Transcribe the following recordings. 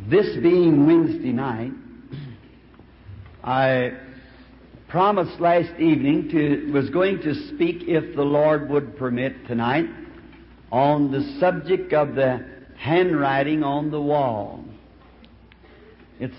This being Wednesday night, I promised last evening was going to speak, if the Lord would permit, tonight on the subject of the handwriting on the wall. It's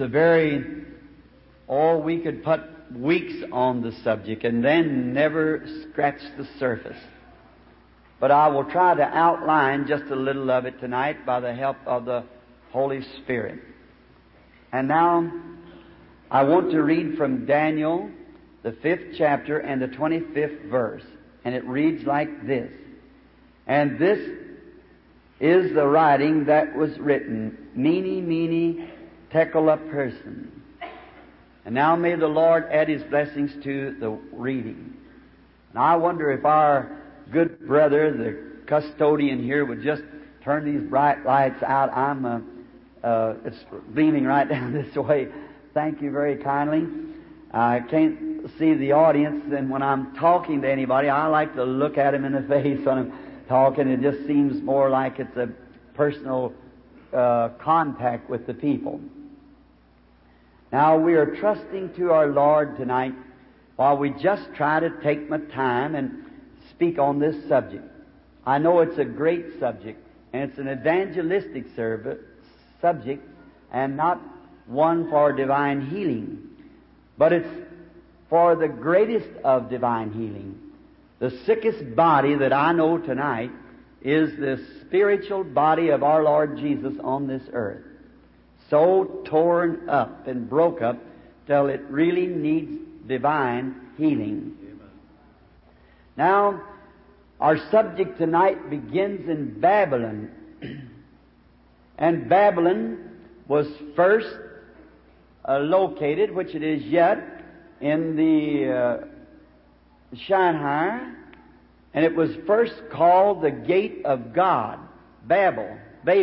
we could put weeks on the subject and then never scratch the surface. But I will try to outline just a little of it tonight by the help of the Holy Spirit. And now, I want to read from Daniel, the 5th chapter and the 25th verse. And it reads like this. And this is the writing that was written, Mene, Mene, Tekel Upharsin. And now may the Lord add His blessings to the reading. And I wonder if our good brother, the custodian here, would just turn these bright lights out. It's beaming right down this way. Thank you very kindly. I can't see the audience, and when I'm talking to anybody, I like to look at him in the face when I'm talking. It just seems more like it's a personal contact with the people. Now, we are trusting to our Lord tonight while we just try to take my time and speak on this subject. I know it's a great subject, and it's an evangelistic subject, and not one for divine healing, but it's for the greatest of divine healing. The sickest body that I know tonight is the spiritual body of our Lord Jesus on this earth, so torn up and broke up till it really needs divine healing. Amen. Now, our subject tonight begins in Babylon. And Babylon was first located, which it is yet, in the Shanghai, and it was first called the Gate of God, Babel,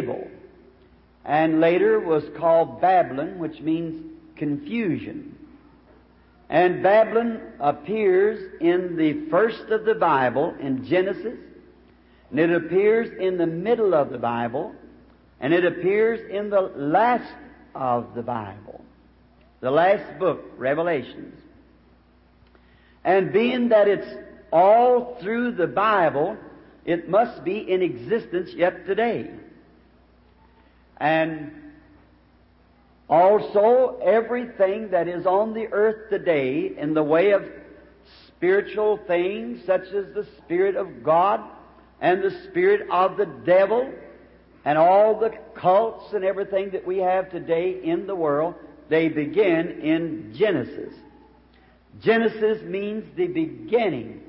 and later was called Babylon, which means confusion. And Babylon appears in the first of the Bible, in Genesis, and it appears in the middle of the Bible, and it appears in the last of the Bible, the last book, Revelations. And being that it's all through the Bible, it must be in existence yet today. And also, everything that is on the earth today in the way of spiritual things, such as the Spirit of God and the Spirit of the devil, and all the cults and everything that we have today in the world, they begin in Genesis. Genesis means the beginning.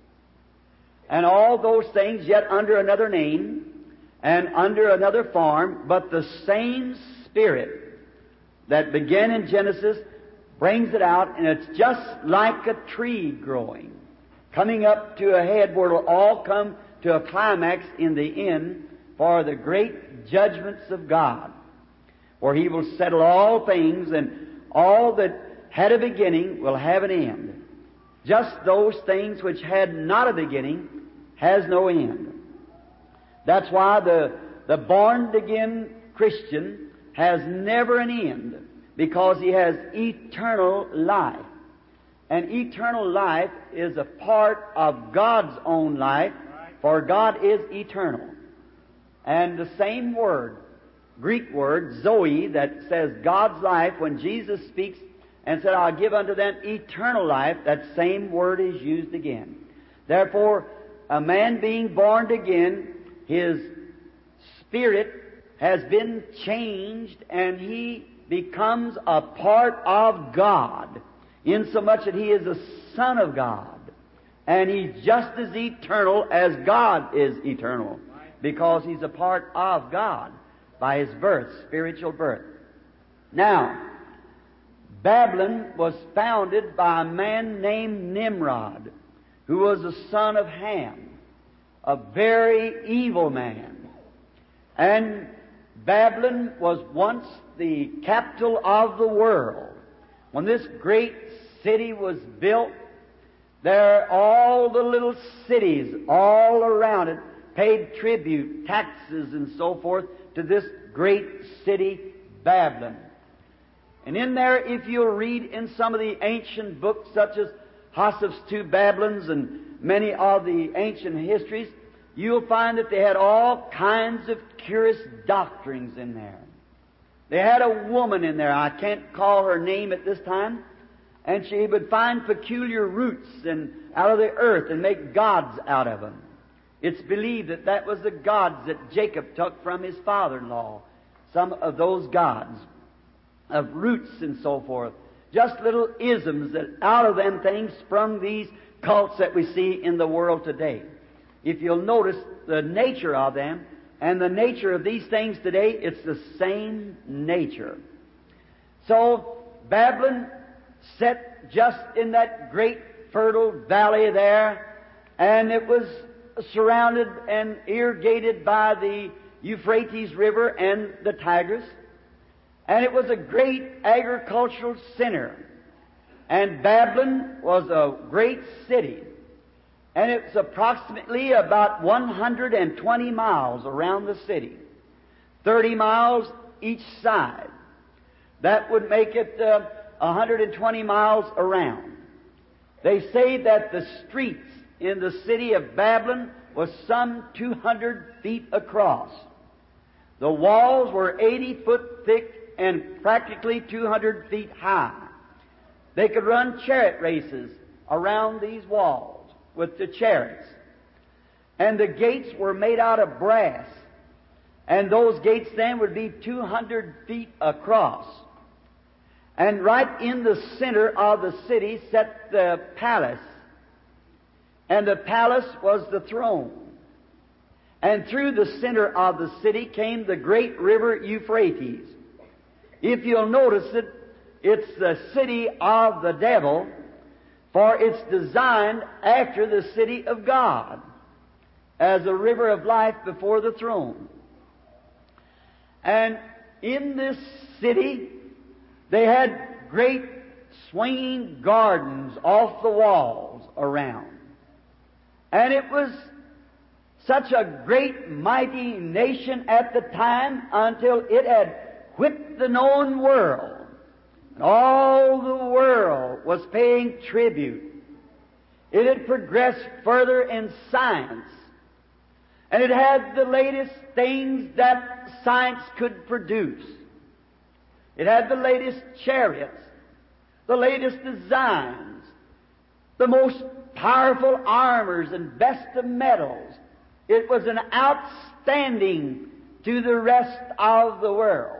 And all those things yet under another name and under another form, but the same Spirit that began in Genesis brings it out, and it's just like a tree growing, coming up to a head where it'll all come to a climax in the end for the great judgments of God, where He will settle all things, and all that had a beginning will have an end. Just those things which had not a beginning has no end. That's why the born-again Christian has never an end, because he has eternal life. And eternal life is a part of God's own life, for God is eternal. And the same word, Greek word, Zoe, that says God's life, when Jesus speaks and said, I'll give unto them eternal life, that same word is used again. Therefore, a man being born again, his spirit has been changed, and he becomes a part of God, insomuch that he is a son of God. And he's just as eternal as God is eternal, because he's a part of God by his birth, spiritual birth. Now, Babylon was founded by a man named Nimrod, who was the son of Ham, a very evil man. And Babylon was once the capital of the world. When this great city was built, all the little cities all around it paid tribute, taxes, and so forth to this great city, Babylon. And in there, if you'll read in some of the ancient books, such as Joseph's Two Babylons and many of the ancient histories, you'll find that they had all kinds of curious doctrines in there. They had a woman in there, I can't call her name at this time, and she would find peculiar roots out of the earth and make gods out of them. It's believed that that was the gods that Jacob took from his father-in-law, some of those gods of roots and so forth. Just little isms that out of them things sprung these cults that we see in the world today. If you'll notice the nature of them and the nature of these things today, it's the same nature. So Babylon set just in that great fertile valley there, and it was surrounded and irrigated by the Euphrates River and the Tigris. And it was a great agricultural center. And Babylon was a great city. And it's approximately about 120 miles around the city, 30 miles each side. That would make it 120 miles around. They say that the streets in the city of Babylon was some 200 feet across. The walls were 80 foot thick and practically 200 feet high. They could run chariot races around these walls with the chariots. And the gates were made out of brass. And those gates then would be 200 feet across. And right in the center of the city sat the palace. And the palace was the throne. And through the center of the city came the great river Euphrates. If you'll notice it, it's the city of the devil, for it's designed after the city of God as a river of life before the throne. And in this city, they had great swinging gardens off the walls around. And it was such a great, mighty nation at the time until it had whipped the known world. And all the world was paying tribute. It had progressed further in science. And it had the latest things that science could produce. It had the latest chariots, the latest designs, the most powerful armors and best of metals. It was an outstanding to the rest of the world.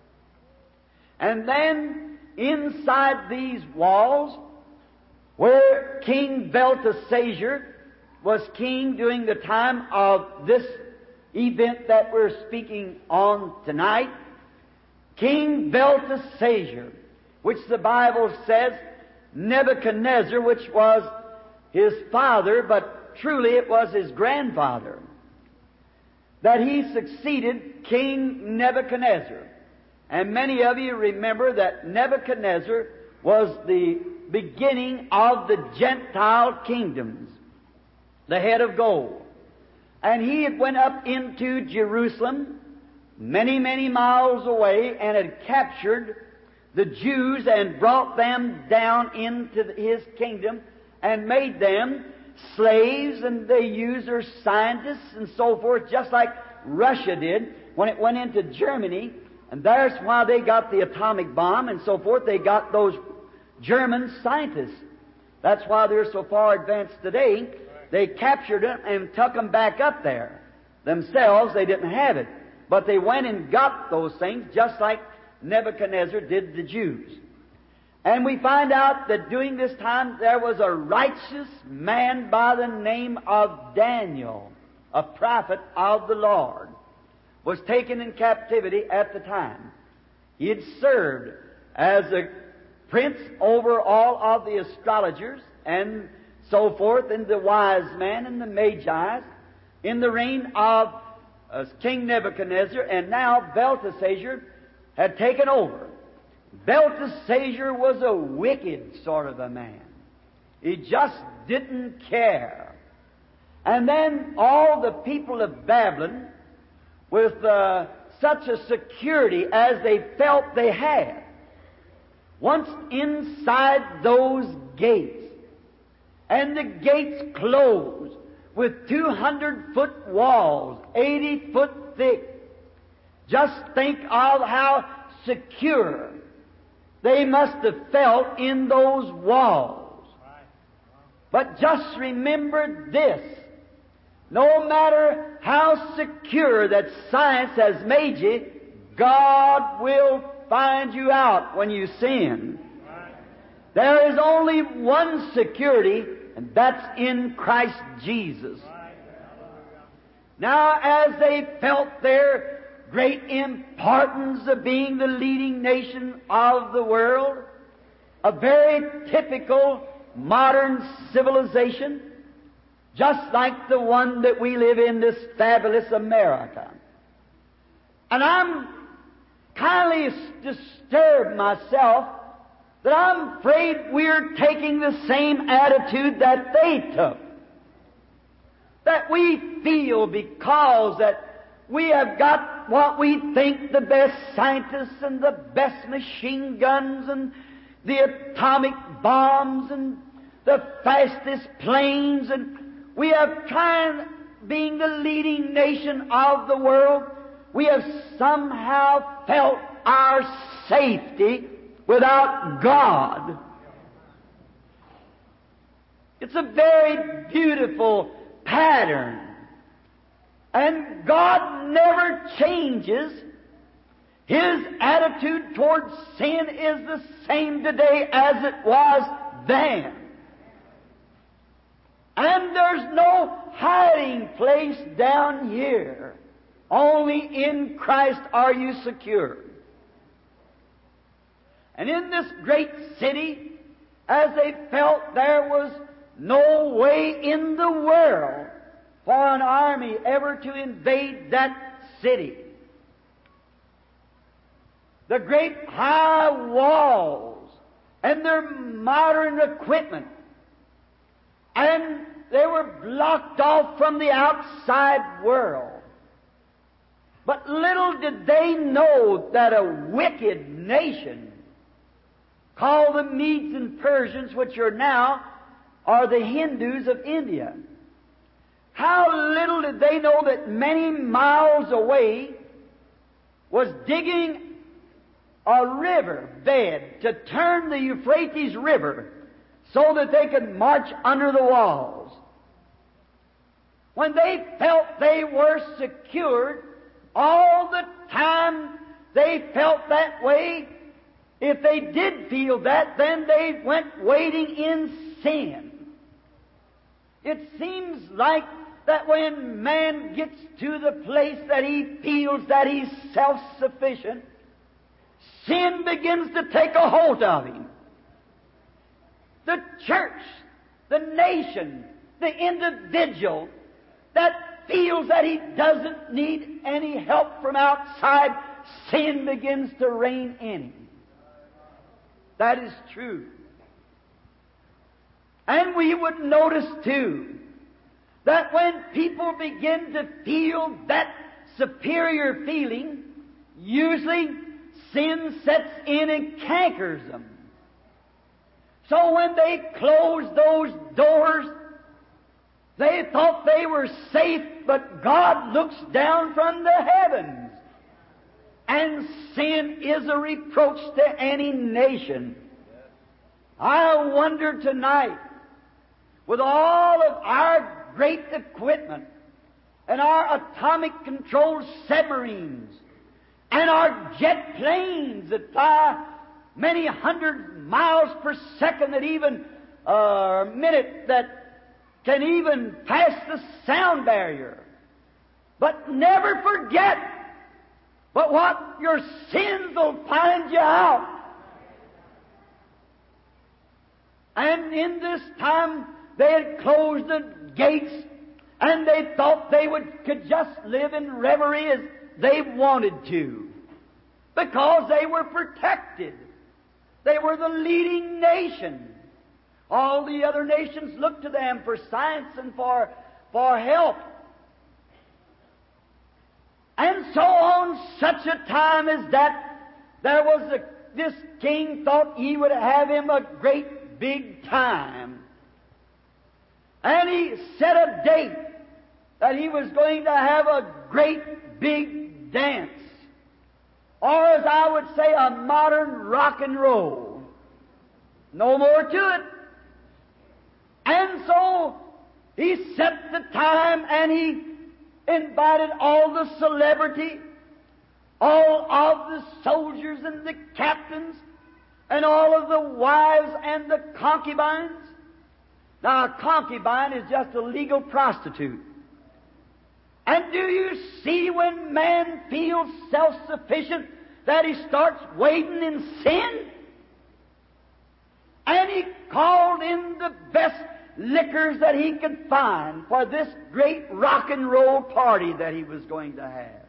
And then inside these walls, where King Belteshazzar was king during the time of this event that we're speaking on tonight, King Belteshazzar, which the Bible says Nebuchadnezzar, which was his father, but truly it was his grandfather, that he succeeded King Nebuchadnezzar. And many of you remember that Nebuchadnezzar was the beginning of the Gentile kingdoms, the head of gold. And he had went up into Jerusalem, many, many miles away, and had captured the Jews and brought them down into his kingdom and made them slaves, and they used their scientists and so forth, just like Russia did when it went into Germany. And that's why they got the atomic bomb and so forth. They got those German scientists. That's why they're so far advanced today. They captured them and took them back up there. Themselves, they didn't have it. But they went and got those things just like Nebuchadnezzar did the Jews. And we find out that during this time there was a righteous man by the name of Daniel, a prophet of the Lord, was taken in captivity at the time. He had served as a prince over all of the astrologers and so forth, and the wise men and the magi in the reign of King Nebuchadnezzar, and now Belteshazzar had taken over. Belteshazzar was a wicked sort of a man. He just didn't care. And then all the people of Babylon, with such a security as they felt they had. Once inside those gates, and the gates closed with 200-foot walls, 80 foot thick, just think of how secure they must have felt in those walls. But just remember this: no matter how secure that science has made you, God will find you out when you sin. There is only one security, and that's in Christ Jesus. Now, as they felt their great importance of being the leading nation of the world, a very typical modern civilization, just like the one that we live in, this fabulous America. And I'm kindly disturbed myself that I'm afraid we're taking the same attitude that they took. That we feel because that we have got what we think the best scientists and the best machine guns and the atomic bombs and the fastest planes, and we have tried, being the leading nation of the world, we have somehow felt our safety without God. It's a very beautiful pattern. And God never changes. His attitude towards sin is the same today as it was then. And there's no hiding place down here. Only in Christ are you secure. And in this great city, as they felt there was no way in the world for an army ever to invade that city, the great high walls and their modern equipment, and they were blocked off from the outside world. But little did they know that a wicked nation called the Medes and Persians, which are the Hindus of India. How little did they know that many miles away was digging a river bed to turn the Euphrates River so that they could march under the walls. When they felt they were secured, all the time they felt that way. If they did feel that, then they went wading in sin. It seems like that when man gets to the place that he feels that he's self-sufficient, sin begins to take a hold of him. The church, the nation, the individual that feels that he doesn't need any help from outside, sin begins to reign in him. That is true. And we would notice, too, that when people begin to feel that superior feeling, usually sin sets in and cankers them. So when they closed those doors, they thought they were safe, but God looks down from the heavens. And sin is a reproach to any nation. I wonder tonight, with all of our great equipment and our atomic-controlled submarines and our jet planes that fly many hundred miles per second, that even a minute, that can even pass the sound barrier. But never forget, but what your sins will find you out. And in this time, they had closed the gates, and they thought they could just live in reverie as they wanted to, because they were protected. They were the leading nation. All the other nations looked to them for science and for help. And so on such a time as that, this king thought he would have him a great big time. And he set a date that he was going to have a great big dance. Or as I would say, a modern rock and roll. No more to it. And so he set the time and he invited all the celebrity, all of the soldiers and the captains, and all of the wives and the concubines. Now, a concubine is just a legal prostitute. And do you see when man feels self-sufficient that he starts wading in sin? And he called in the best liquors that he could find for this great rock and roll party that he was going to have.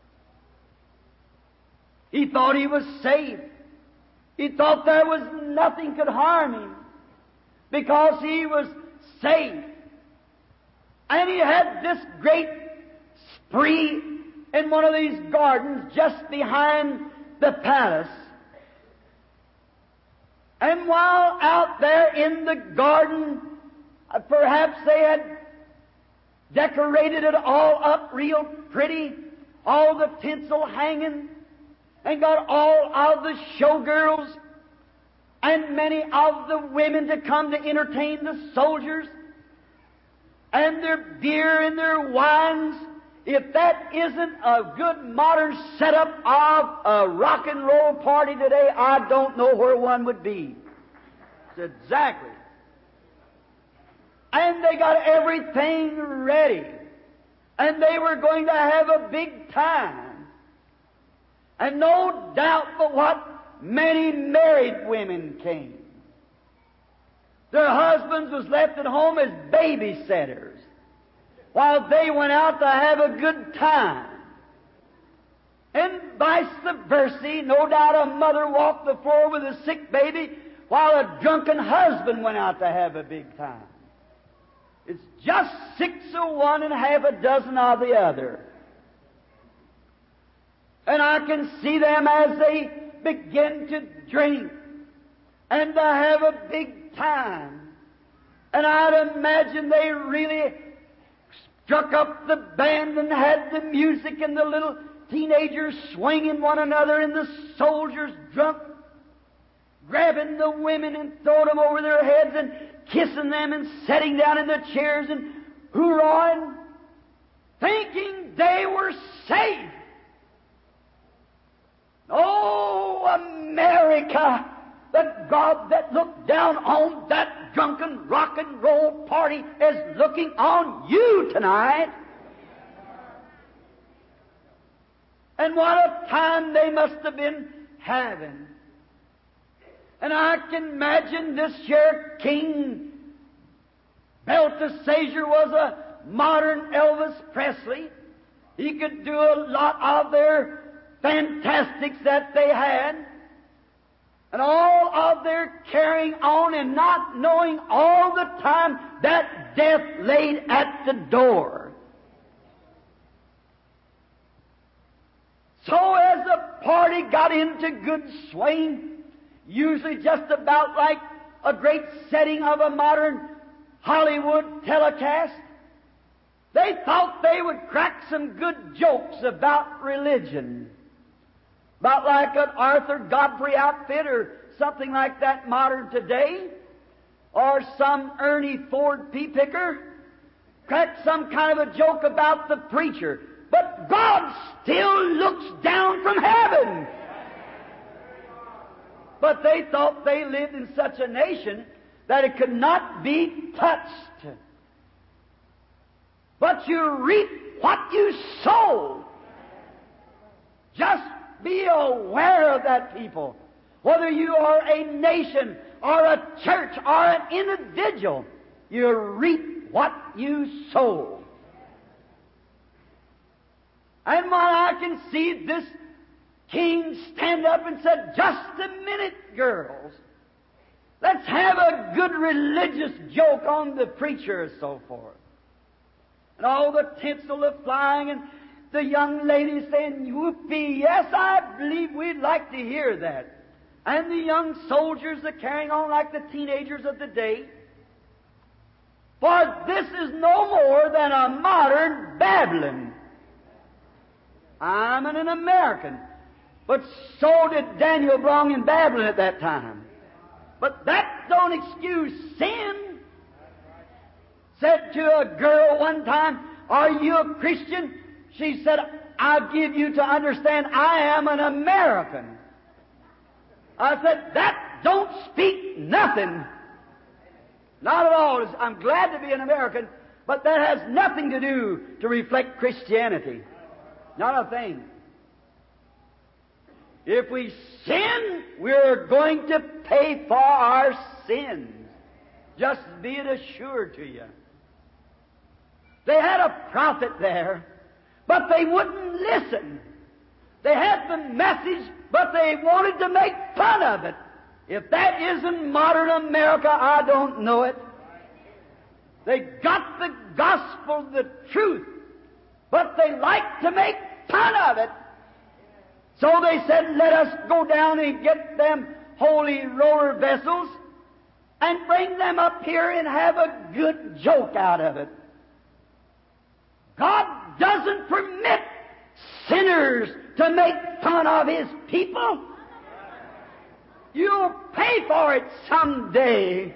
He thought he was safe. He thought there was nothing could harm him because he was safe. And he had this great spree in one of these gardens just behind the palace. And while out there in the garden, perhaps they had decorated it all up real pretty, all the tinsel hanging, and got all of the showgirls and many of the women to come to entertain the soldiers, and their beer and their wines. If that isn't a good modern setup of a rock and roll party today, I don't know where one would be. It's exactly. And they got everything ready. And they were going to have a big time. And no doubt but what, many married women came. Their husbands was left at home as babysitters while they went out to have a good time. And vice versa, no doubt a mother walked the floor with a sick baby while a drunken husband went out to have a big time. It's just 6 of one and half a dozen of the other. And I can see them as they begin to drink and to have a big time. And I'd imagine they really struck up the band and had the music and the little teenagers swinging one another and the soldiers drunk, grabbing the women and throwing them over their heads and kissing them and sitting down in the chairs and hoorahing, thinking they were safe. Oh, America, the God that looked down on that drunken rock and roll party is looking on you tonight. And what a time they must have been having. And I can imagine this here King Belteshazzar was a modern Elvis Presley. He could do a lot of their fantastics that they had. And all of their carrying on and not knowing all the time that death laid at the door. So as the party got into good swing, usually just about like a great setting of a modern Hollywood telecast, they thought they would crack some good jokes about religion. About like an Arthur Godfrey outfit or something like that modern today, or some Ernie Ford pea-picker, crack some kind of a joke about the preacher. But God still looks down from heaven. But they thought they lived in such a nation that it could not be touched. But you reap what you sow. Just be aware of that, people. Whether you are a nation or a church or an individual, you reap what you sow. And when I can see this king stand up and said, "Just a minute, girls. Let's have a good religious joke on the preacher," and so forth. And all the tinsel of flying and The young lady saying, "Whoopee, yes, I believe we'd like to hear that." And the young soldiers are carrying on like the teenagers of the day. For this is no more than a modern Babylon. I'm an American, but so did Daniel belong in Babylon at that time. But that don't excuse sin. Said to a girl one time, "Are you a Christian?" She said, "I'll give you to understand I am an American." I said, "That don't speak nothing." Not at all. I'm glad to be an American, but that has nothing to do to reflect Christianity. Not a thing. If we sin, we're going to pay for our sins. Just be it assured to you. They had a prophet there, but they wouldn't listen. They had the message, but they wanted to make fun of it. If that isn't modern America, I don't know it. They got the gospel, the truth, but they like to make fun of it. So they said, "Let us go down and get them holy roller vessels and bring them up here and have a good joke out of it." God doesn't permit sinners to make fun of His people. You'll pay for it someday.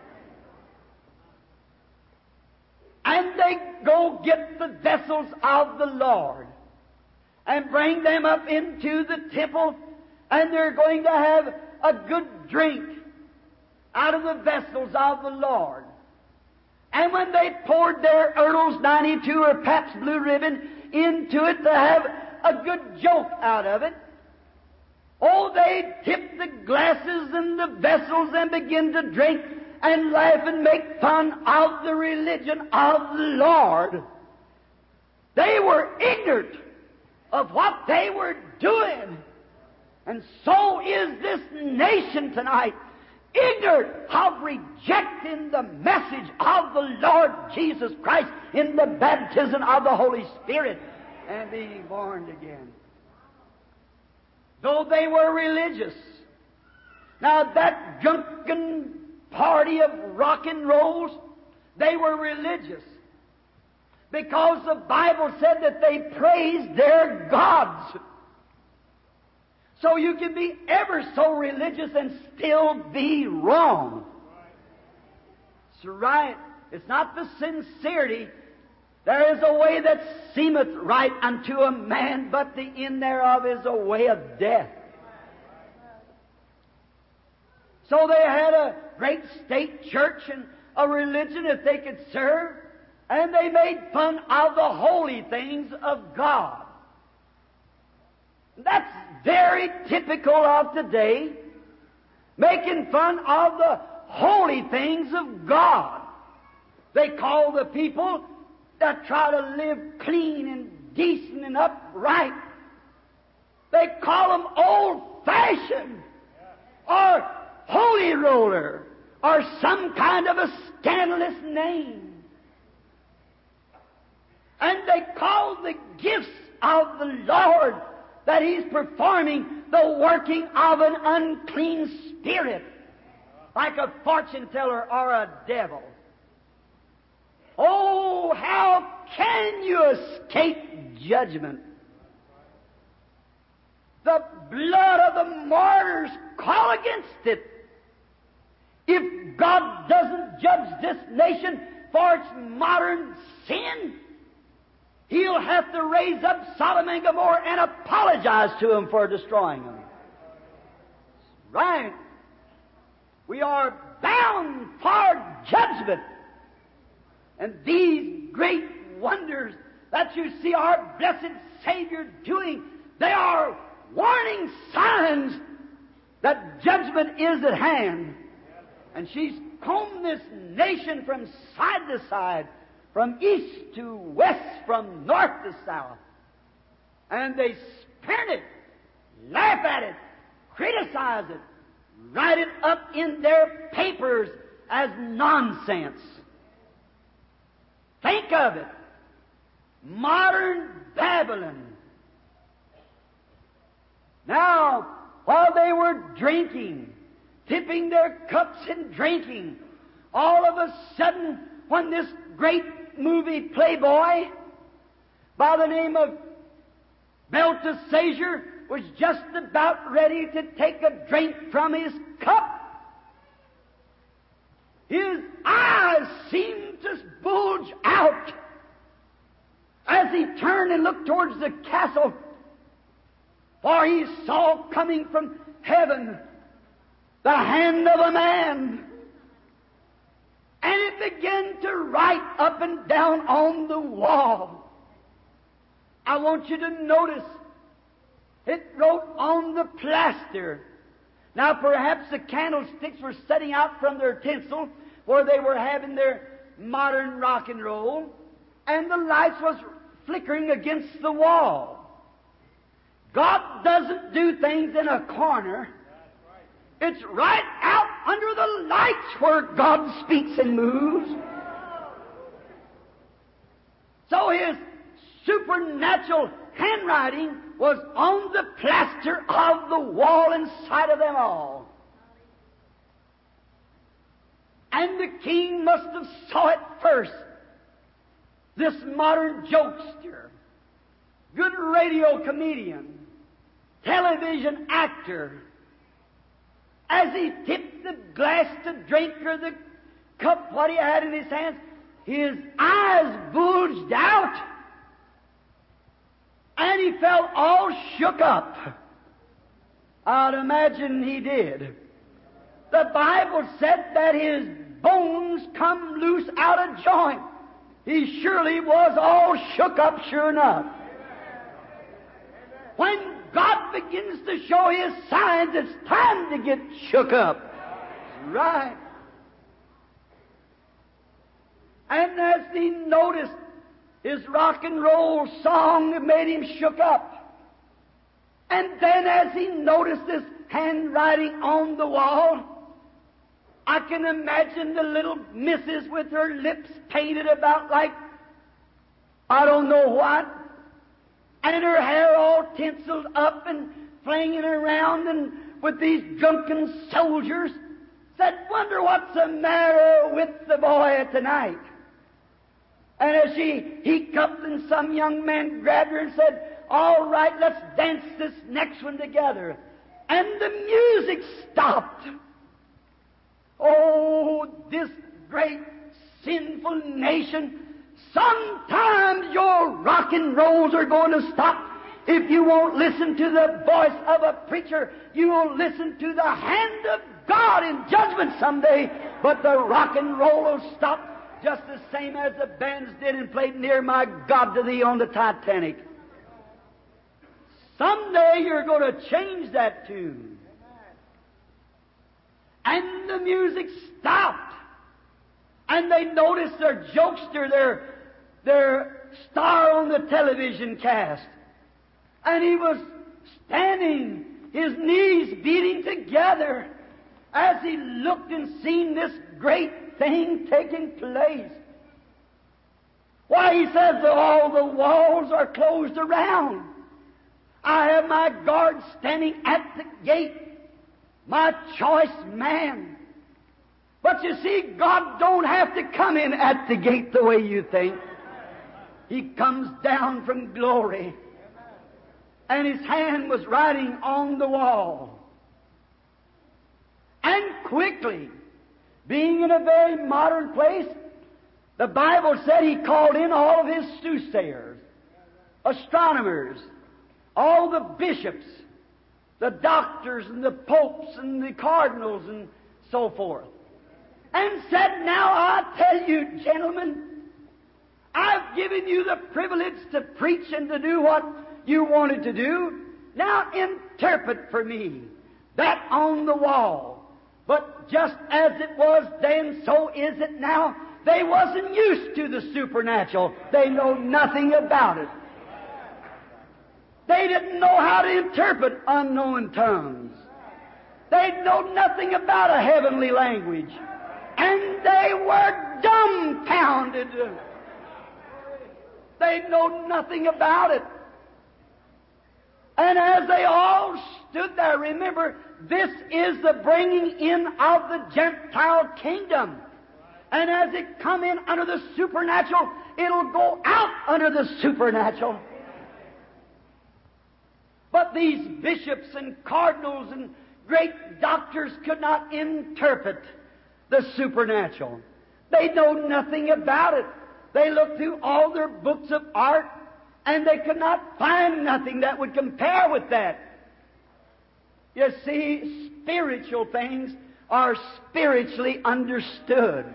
And they go get the vessels of the Lord and bring them up into the temple, and they're going to have a good drink out of the vessels of the Lord. And when they poured their Earl's 92 or Pabst Blue Ribbon into it to have a good joke out of it, oh, they tip the glasses and the vessels and begin to drink and laugh and make fun of the religion of the Lord. They were ignorant of what they were doing. And so is this nation tonight, ignorant of rejecting the message of the Lord Jesus Christ in the baptism of the Holy Spirit and being born again. Though they were religious. Now that drunken party of rock and rolls, they were religious. Because the Bible said that they praised their gods. So you can be ever so religious and still be wrong. It's right. It's not the sincerity. There is a way that seemeth right unto a man, but the end thereof is a way of death. So they had a great state church and a religion that they could serve, and they made fun of the holy things of God. That's very typical of today, making fun of the holy things of God. They call the people that try to live clean and decent and upright, they call them old-fashioned or holy roller or some kind of a scandalous name. And they call the gifts of the Lord that He's performing the working of an unclean spirit, like a fortune teller or a devil. Oh, how can you escape judgment? The blood of the martyrs call against it. If God doesn't judge this nation for its modern sin, He'll have to raise up Sodom and Gomorrah and apologize to them for destroying them. Right. We are bound for judgment. And these great wonders that you see our blessed Savior doing, they are warning signs that judgment is at hand. And she's combed this nation from side to side, from east to west, from north to south. And they spurn it, laugh at it, criticize it, write it up in their papers as nonsense. Think of it. modern Babylon. Now, while they were drinking, tipping their cups and drinking, all of a sudden, when this great movie playboy by the name of Belteshazzar was just about ready to take a drink from his cup, his eyes seemed to bulge out as he turned and looked towards the castle, for he saw coming from heaven the hand of a man, and it began to write up and down on the wall. I want you to notice it wrote on the plaster. Now perhaps the candlesticks were setting out from their tinsel where they were having their modern rock and roll, and the lights was flickering against the wall. God doesn't do things in a corner. It's right out under the lights where God speaks and moves. So His supernatural handwriting was on the plaster of the wall inside of them all. And the king must have saw it first. This modern jokester, good radio comedian, television actor, as he tipped the glass to drink or the cup, what he had in his hands, his eyes bulged out, and he felt all shook up. I'd imagine he did. The Bible said that his bones come loose out of joint. He surely was all shook up, sure enough. When God begins to show His signs, it's time to get shook up. Right. And as he noticed his rock and roll song, it made him shook up. And then as he noticed this handwriting on the wall, I can imagine the little missus with her lips painted about like I don't know what, and her hair all tinseled up and flinging around, and with these drunken soldiers, said, "Wonder what's the matter with the boy tonight?" And as she hiccuped, and some young man grabbed her and said, "All right, let's dance this next one together." And the music stopped. Oh, this great sinful nation, sometimes your rock and rolls are going to stop. If you won't listen to the voice of a preacher, you will listen to the hand of God in judgment someday. But the rock and roll will stop just the same as the bands did and played Near My God to Thee on the Titanic. Someday you're going to change that tune. And the music stopped. And they noticed their jokester, their star on the television cast. And he was standing, his knees beating together, as he looked and seen this great thing taking place. Why, he says that all the walls are closed around. I have my guard standing at the gate, my choice man. But you see, God don't have to come in at the gate the way you think. He comes down from glory. And His hand was writing on the wall. And quickly, being in a very modern place, the Bible said He called in all of His soothsayers, astronomers, all the bishops, the doctors and the popes and the cardinals and so forth, and said, "Now I tell you, gentlemen, I've given you the privilege to preach and to do what you wanted to do. Now interpret for me that on the wall." But just as it was then, so is it now. They wasn't used to the supernatural. They know nothing about it. They didn't know how to interpret unknown tongues. They know nothing about a heavenly language. And they were dumbfounded. They know nothing about it. And as they all stood there, remember, this is the bringing in of the Gentile kingdom. And as it come in under the supernatural, it'll go out under the supernatural. But these bishops and cardinals and great doctors could not interpret the supernatural. They know nothing about it. They looked through all their books of art, and they could not find nothing that would compare with that. You see, spiritual things are spiritually understood.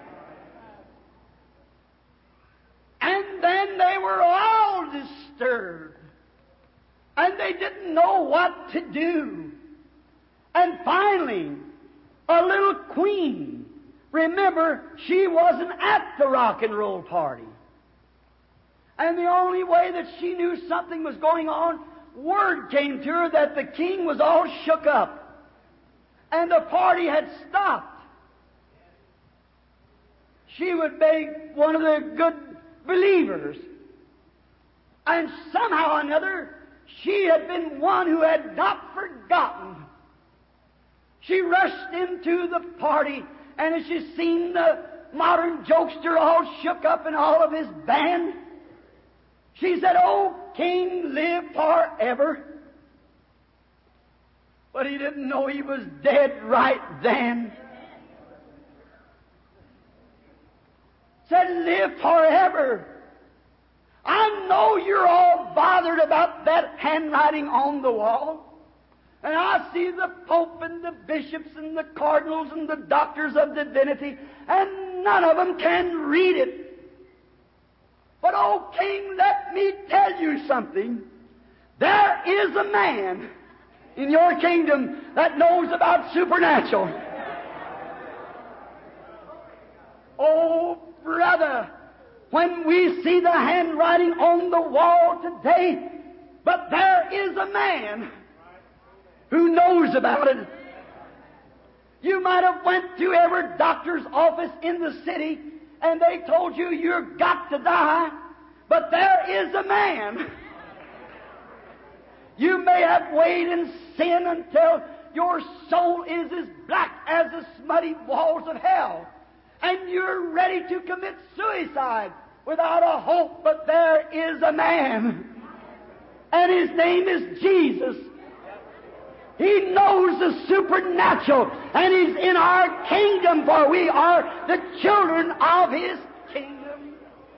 And then they were all disturbed. And they didn't know what to do. And finally, a little queen, remember, she wasn't at the rock and roll party. And the only way that she knew something was going on, word came to her that the king was all shook up. And the party had stopped. She would be one of the good believers. And somehow or another, she had been one who had not forgotten. She rushed into the party, and as she seen the modern jokester all shook up and all of his band, she said, "Oh, King, live forever." But he didn't know he was dead right then. Said, "Live forever. I know you're all bothered about that handwriting on the wall. And I see the Pope and the bishops and the cardinals and the doctors of divinity, and none of them can read it. But, oh, King, let me tell you something. There is a man in your kingdom that knows about supernatural." Oh, brother, when we see the handwriting on the wall today, but there is a man who knows about it. You might have went to every doctor's office in the city and they told you you've got to die, but there is a man. You may have waited in sin until your soul is as black as the smutty walls of hell, and you're ready to commit suicide without a hope, but there is a man, and His name is Jesus. He knows the supernatural, and He's in our kingdom, for we are the children of His kingdom.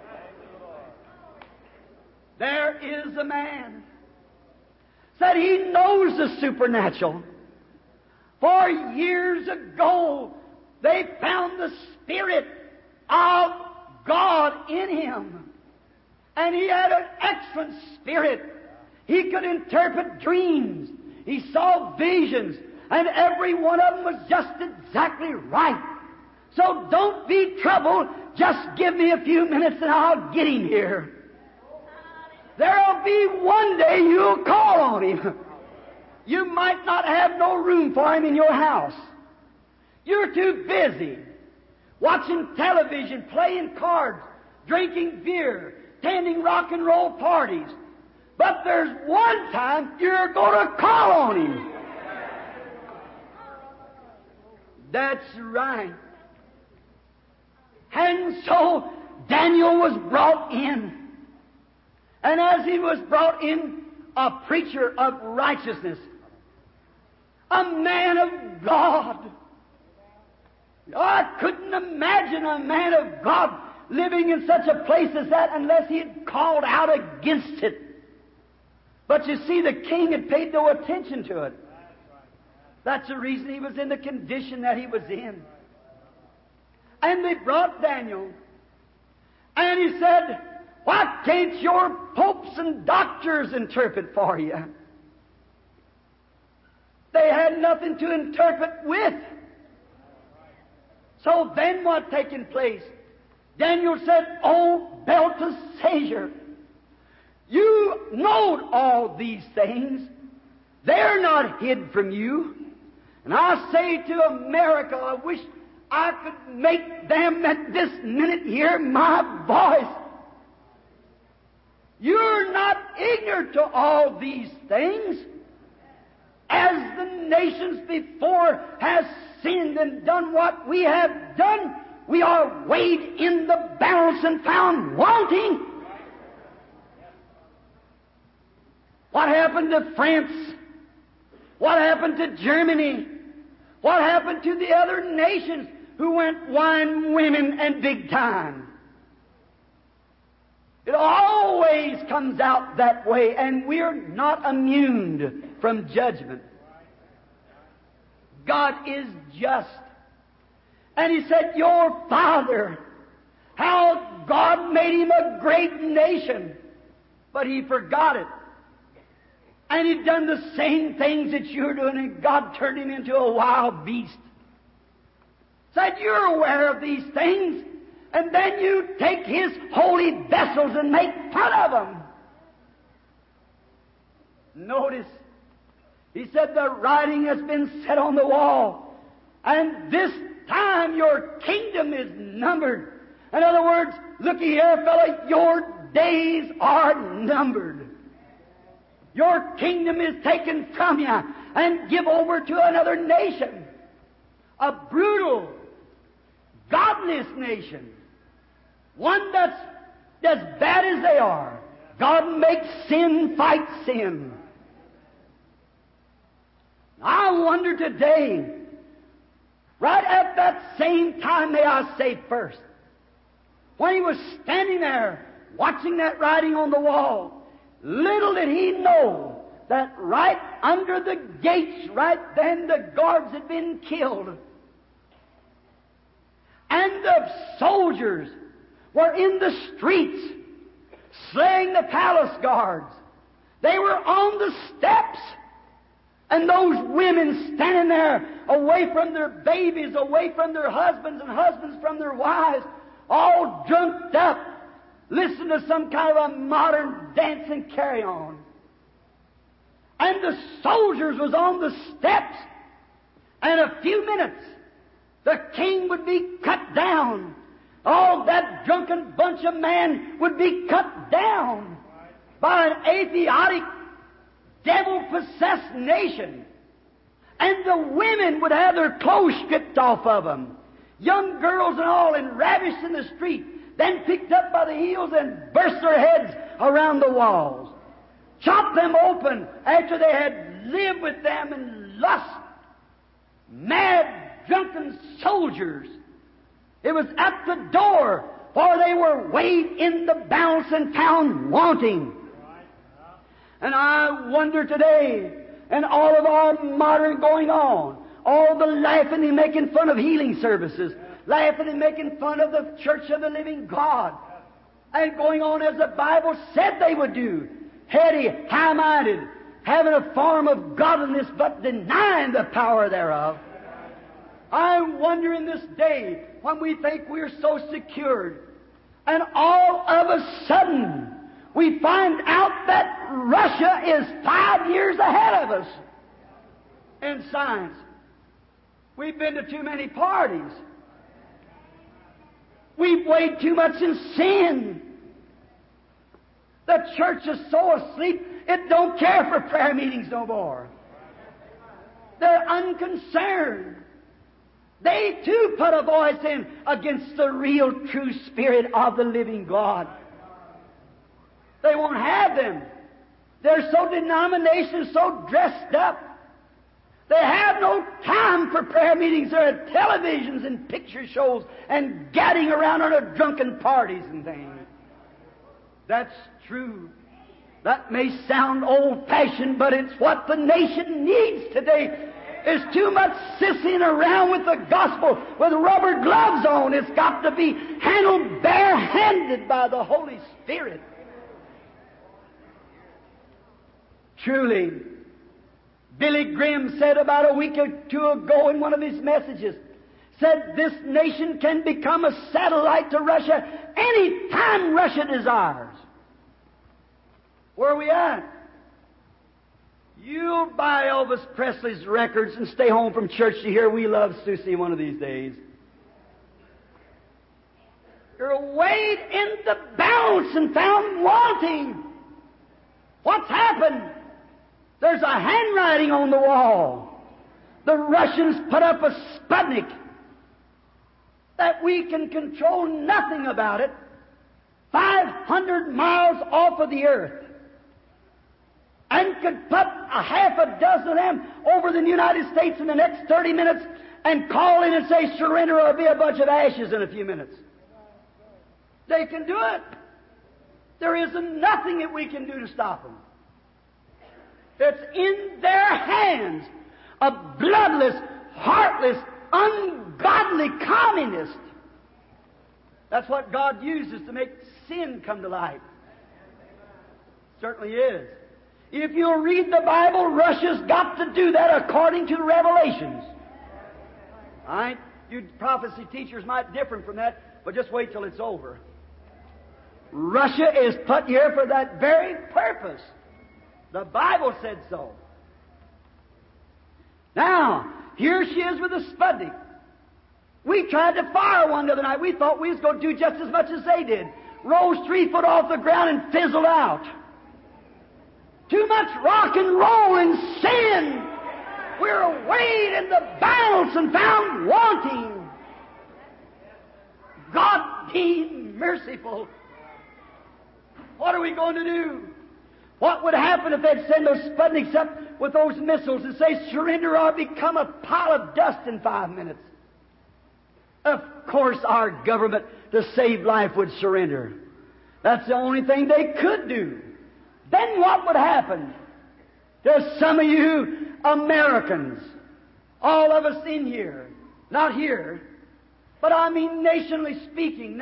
There is a man said he knows the supernatural. For years ago, they found the Spirit of God in him, and he had an excellent spirit. He could interpret dreams. He saw visions, and every one of them was just exactly right. So don't be troubled. Just give me a few minutes and I'll get him here. There'll be one day you'll call on him. You might not have no room for him in your house. You're too busy watching television, playing cards, drinking beer, attending rock and roll parties. But there's one time you're going to call on him. That's right. And so Daniel was brought in. And as he was brought in, a preacher of righteousness, a man of God. I couldn't imagine a man of God living in such a place as that unless he had called out against it. But you see, the king had paid no attention to it. That's the reason he was in the condition that he was in. And they brought Daniel, and he said, "Why can't your popes and doctors interpret for you?" They had nothing to interpret with. So then what taking place? Daniel said, "Oh, Belteshazzar, you know all these things. They're not hid from you. And I say to America, I wish I could make them at this minute hear my voice. You're not ignorant to all these things. As the nations before has sinned and done what we have done, we are weighed in the balance and found wanting. What happened to France? What happened to Germany? What happened to the other nations who went wine, women, and big time? It always comes out that way, and we're not immune from judgment. God is just. And He said, your father, how God made him a great nation, but he forgot it. And he'd done the same things that you're doing, and God turned him into a wild beast. Said, you're aware of these things, and then you take His holy vessels and make fun of them. Notice, He said, the writing has been set on the wall, and this time your kingdom is numbered. In other words, looky here, fella, your days are numbered. Your kingdom is taken from you and give over to another nation. A brutal, godless nation. One that's as bad as they are. God makes sin fight sin. I wonder today, right at that same time, may I say first, when he was standing there watching that writing on the wall, little did he know that right under the gates, right then, the guards had been killed. And the soldiers were in the streets slaying the palace guards. They were on the steps. And those women standing there, away from their babies, away from their husbands, and husbands from their wives, all drunked up, listen to some kind of a modern dance and carry on. And the soldiers was on the steps, and in a few minutes the king would be cut down. All that drunken bunch of men would be cut down by an atheistic, devil-possessed nation. And the women would have their clothes stripped off of them, young girls and all, and ravished in the street, then picked up by the heels and burst their heads around the walls, chopped them open after they had lived with them in lust. Mad, drunken soldiers. It was at the door, for they were weighed in the balance and found wanting. And I wonder today, and all of our modern going on, all the laughing and making fun of healing services, laughing and making fun of the Church of the Living God, and going on as the Bible said they would do, heady, high-minded, having a form of godliness but denying the power thereof. I wonder in this day, when we think we're so secured, and all of a sudden we find out that Russia is 5 years ahead of us in science. We've been to too many parties. We've weighed too much in sin. The church is so asleep, it don't care for prayer meetings no more. They're unconcerned. They too put a voice in against the real, true Spirit of the living God. They won't have them. They're so denominational, so dressed up. They have no time for prayer meetings. They're at televisions and picture shows and gadding around on a drunken parties and things. That's true. That may sound old-fashioned, but it's what the nation needs today. There's too much sissing around with the gospel with rubber gloves on. It's got to be handled bare-handed by the Holy Spirit. Truly, Billy Graham said about a week or two ago in one of his messages, said this nation can become a satellite to Russia any time Russia desires. Where are we at? You'll buy Elvis Presley's records and stay home from church to hear We Love Susie one of these days. You're weighed in the balance and found wanting. What's happened? There's a handwriting on the wall. The Russians put up a Sputnik that we can control nothing about it, 500 miles off of the earth, and could put a half a dozen of them over the United States in the next 30 minutes and call in and say, surrender, or be a bunch of ashes in a few minutes. They can do it. There isn't nothing that we can do to stop them. It's in their hands, a bloodless, heartless, ungodly communist. That's what God uses to make sin come to light. Certainly is. If you'll read the Bible, Russia's got to do that according to the Revelations. All right? You prophecy teachers might differ from that, but just wait till it's over. Russia is put here for that very purpose. The Bible said so. Now, here she is with a Sputnik. We tried to fire one the other night. We thought we was going to do just as much as they did. Rose 3 foot off the ground and fizzled out. Too much rock and roll and sin. We're weighed in the balance and found wanting. God be merciful. What are we going to do? What would happen if they'd send those Sputniks up with those missiles and say, surrender or become a pile of dust in 5 minutes? Of course our government, to save life, would surrender. That's the only thing they could do. Then what would happen? There's some of you Americans, all of us in here, not here, but I mean nationally speaking,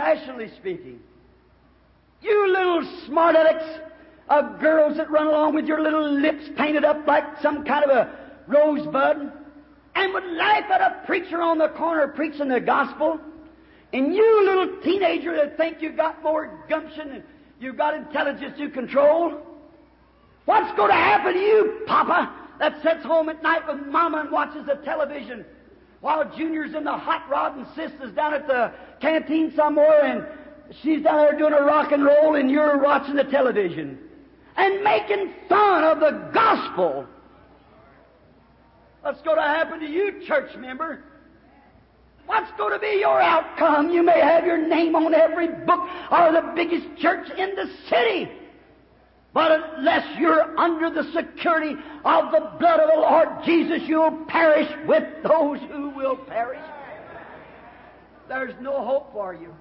you little smart alecks of girls that run along with your little lips painted up like some kind of a rosebud and would laugh at a preacher on the corner preaching the gospel, and you little teenager that think you got more gumption and you got intelligence to control. What's going to happen to you, Papa, that sits home at night with Mama and watches the television while Junior's in the hot rod and Sister's down at the canteen somewhere and she's down there doing a rock and roll and you're watching the television and making fun of the gospel? What's going to happen to you, church member? What's going to be your outcome? You may have your name on every book or the biggest church in the city, but unless you're under the security of the blood of the Lord Jesus, you'll perish with those who will perish. There's no hope for you.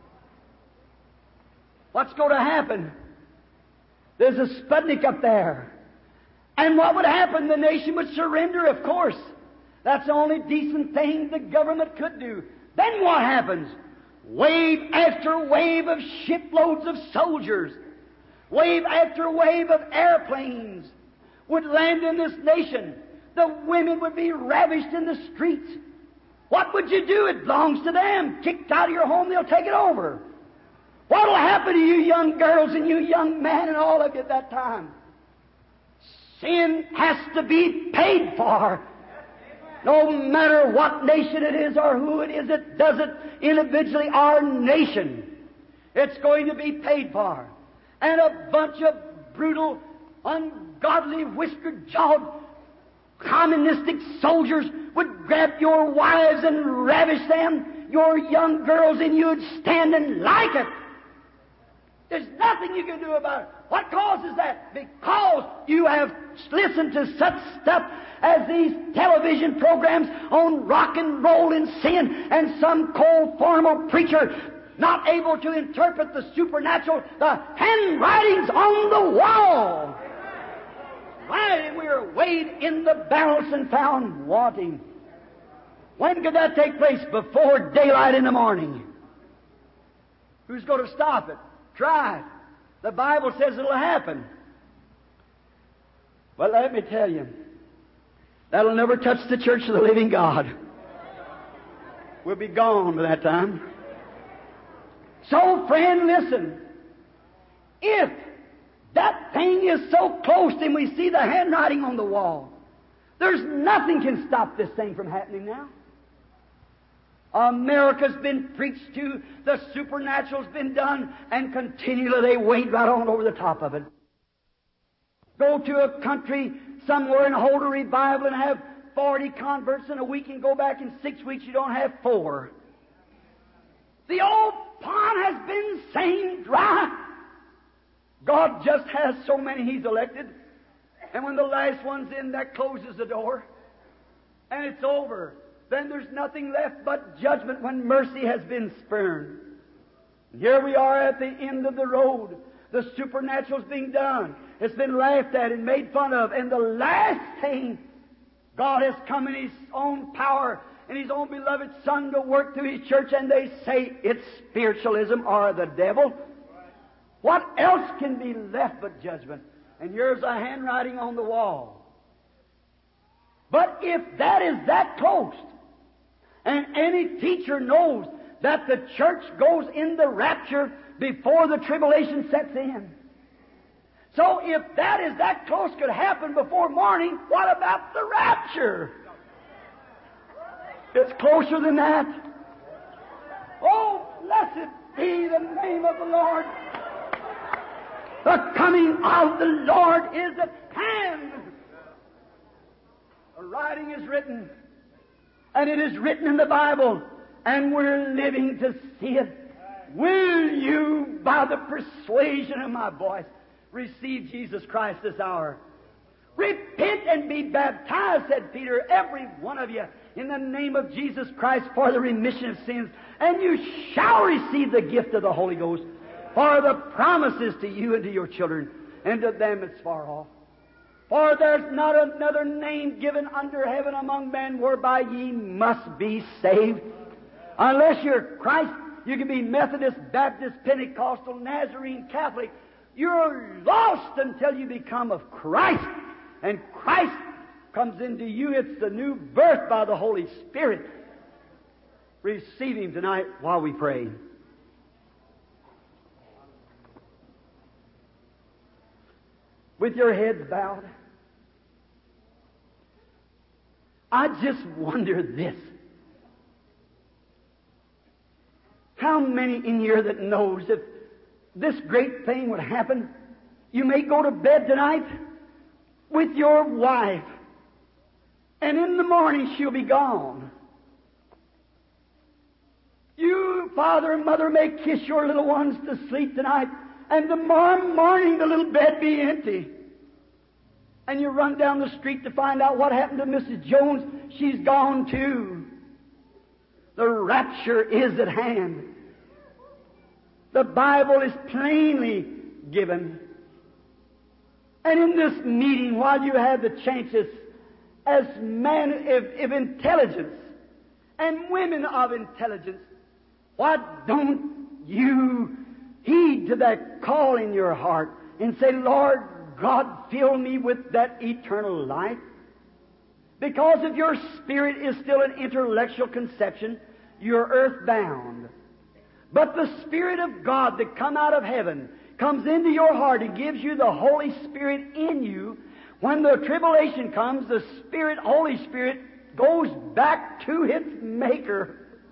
What's going to happen? There's a Sputnik up there. And what would happen? The nation would surrender, of course. That's the only decent thing the government could do. Then what happens? Wave after wave of shiploads of soldiers, wave after wave of airplanes would land in this nation. The women would be ravished in the streets. What would you do? It belongs to them. Kicked out of your home, they'll take it over. What will happen to you young girls and you young men and all of you at that time? Sin has to be paid for. No matter what nation it is or who it is that does it, individually or nation, it's going to be paid for. And a bunch of brutal, ungodly, whiskered-jawed, communistic soldiers would grab your wives and ravish them, your young girls, and you'd stand and like it. There's nothing you can do about it. What causes that? Because you have listened to such stuff as these television programs on rock and roll and sin, and some cold formal preacher not able to interpret the supernatural, the handwritings on the wall. Right, and we are weighed in the balance and found wanting. When could that take place? Before daylight in the morning. Who's going to stop it? Try it. The Bible says it'll happen. But let me tell you, that'll never touch the church of the living God. We'll be gone by that time. So, friend, listen. If that thing is so close and we see the handwriting on the wall, there's nothing can stop this thing from happening now. America's been preached to, the supernatural's been done, and continually they wade right on over the top of it. Go to a country somewhere and hold a revival and have 40 converts in a week and go back in 6 weeks, you don't have 4. The old pond has been saying dry. God just has so many He's elected. And when the last one's in, that closes the door. And it's over. Then there's nothing left but judgment when mercy has been spurned. Here we are at the end of the road. The supernatural's being done. It's been laughed at and made fun of. And the last thing, God has come in His own power and His own beloved Son to work through His church, and they say it's spiritualism or the devil. What else can be left but judgment? And here's a handwriting on the wall. But if that is that close, and any teacher knows that the church goes in the rapture before the tribulation sets in. So if that is that close, could happen before morning, what about the rapture? It's closer than that. Oh, blessed be the name of the Lord. The coming of the Lord is at hand. A writing is written, and it is written in the Bible, and we're living to see it. Will you, by the persuasion of my voice, receive Jesus Christ this hour? Repent and be baptized, said Peter, every one of you, in the name of Jesus Christ for the remission of sins, and you shall receive the gift of the Holy Ghost. For the promises to you and to your children, and to them that's far off. For there's not another name given under heaven among men whereby ye must be saved. Unless you're Christ, you can be Methodist, Baptist, Pentecostal, Nazarene, Catholic. You're lost until you become of Christ. And Christ comes into you. It's the new birth by the Holy Spirit. Receive Him tonight while we pray. With your heads bowed, I just wonder this. How many in here that knows if this great thing would happen, you may go to bed tonight with your wife, and in the morning she'll be gone. You, father and mother, may kiss your little ones to sleep tonight, and tomorrow morning the little bed be empty. And you run down the street to find out what happened to Mrs. Jones. She's gone too. The rapture is at hand. The Bible is plainly given. And in this meeting, while you have the chances, as men of intelligence and women of intelligence, why don't you heed to that call in your heart and say, Lord God, fill me with that eternal life? Because if your spirit is still an intellectual conception, you're earthbound. But the Spirit of God that come out of heaven comes into your heart and gives you the Holy Spirit in you. When the tribulation comes, the Spirit, Holy Spirit, goes back to its Maker.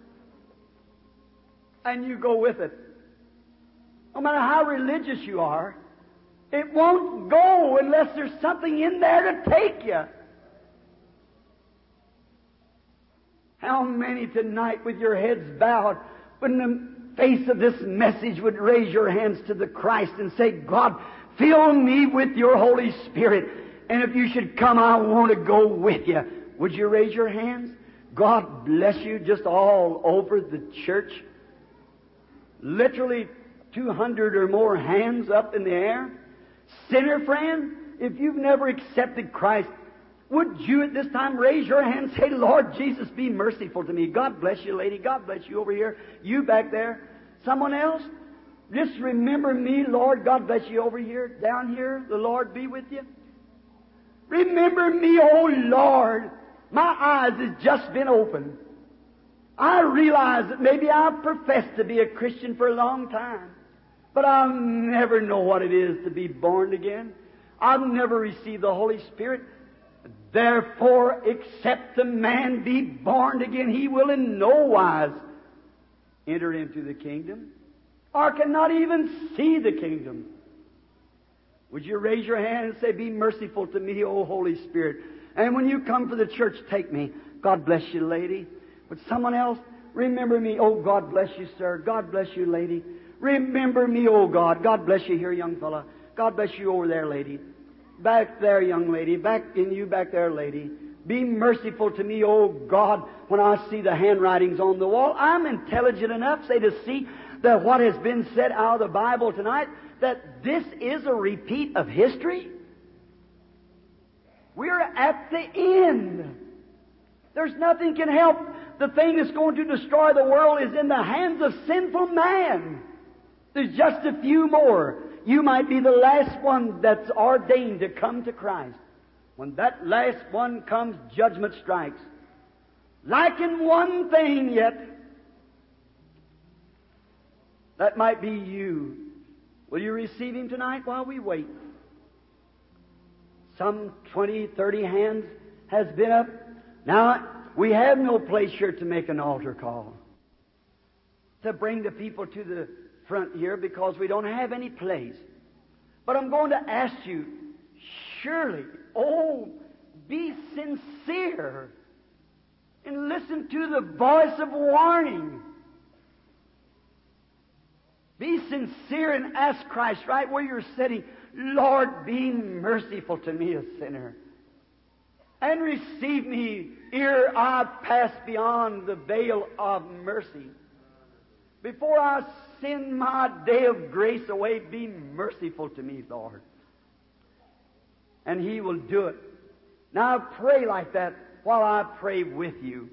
And you go with it. No matter how religious you are, it won't go unless there's something in there to take you. How many tonight with your heads bowed, in the face of this message, would raise your hands to the Christ and say, God, fill me with your Holy Spirit, and if you should come, I want to go with you. Would you raise your hands? God bless you, just all over the church. Literally 200 or more hands up in the air. Sinner friend, if you've never accepted Christ, would you at this time raise your hand and say, Lord Jesus, be merciful to me. God bless you, lady. God bless you over here. You back there. Someone else? Just remember me, Lord. God bless you over here. Down here, the Lord be with you. Remember me, oh Lord. My eyes has just been opened. I realize that maybe I've professed to be a Christian for a long time, but I'll never know what it is to be born again. I've never received the Holy Spirit. Therefore, except the man be born again, he will in no wise enter into the kingdom, or cannot even see the kingdom. Would you raise your hand and say, be merciful to me, O Holy Spirit. And when you come for the church, take me. God bless you, lady. But someone else, remember me. Oh, God bless you, sir. God bless you, lady. Remember me, oh God. God bless you here, young fella. God bless you over there, lady. Back there, young lady. Back in you, back there, lady. Be merciful to me, oh God, when I see the handwritings on the wall. I'm intelligent enough, say, to see that what has been said out of the Bible tonight, that this is a repeat of history. We're at the end. There's nothing can help. The thing that's going to destroy the world is in the hands of sinful man. There's just a few more. You might be the last one that's ordained to come to Christ. When that last one comes, judgment strikes. Lacking one thing yet. That might be you. Will you receive Him tonight while we wait? Some 20, 30 hands has been up. Now, we have no place here to make an altar call, to bring the people to the front here, because we don't have any place. But I'm going to ask you, surely, be sincere and listen to the voice of warning. Be sincere and ask Christ right where you're sitting, Lord, be merciful to me, a sinner, and receive me ere I pass beyond the veil of mercy. Before I send my day of grace away, be merciful to me, Lord. And He will do it. Now pray like that while I pray with you.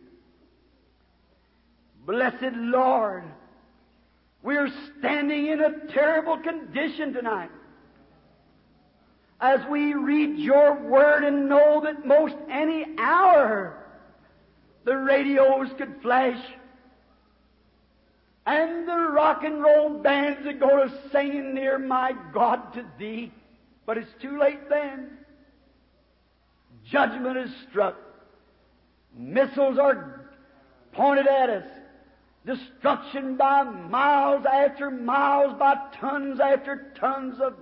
Blessed Lord, we're standing in a terrible condition tonight. As we read Your Word and know that most any hour the radios could flash and the rock and roll bands that go to singing near my God to Thee. But it's too late then. Judgment is struck. Missiles are pointed at us. Destruction by miles after miles, by tons after tons of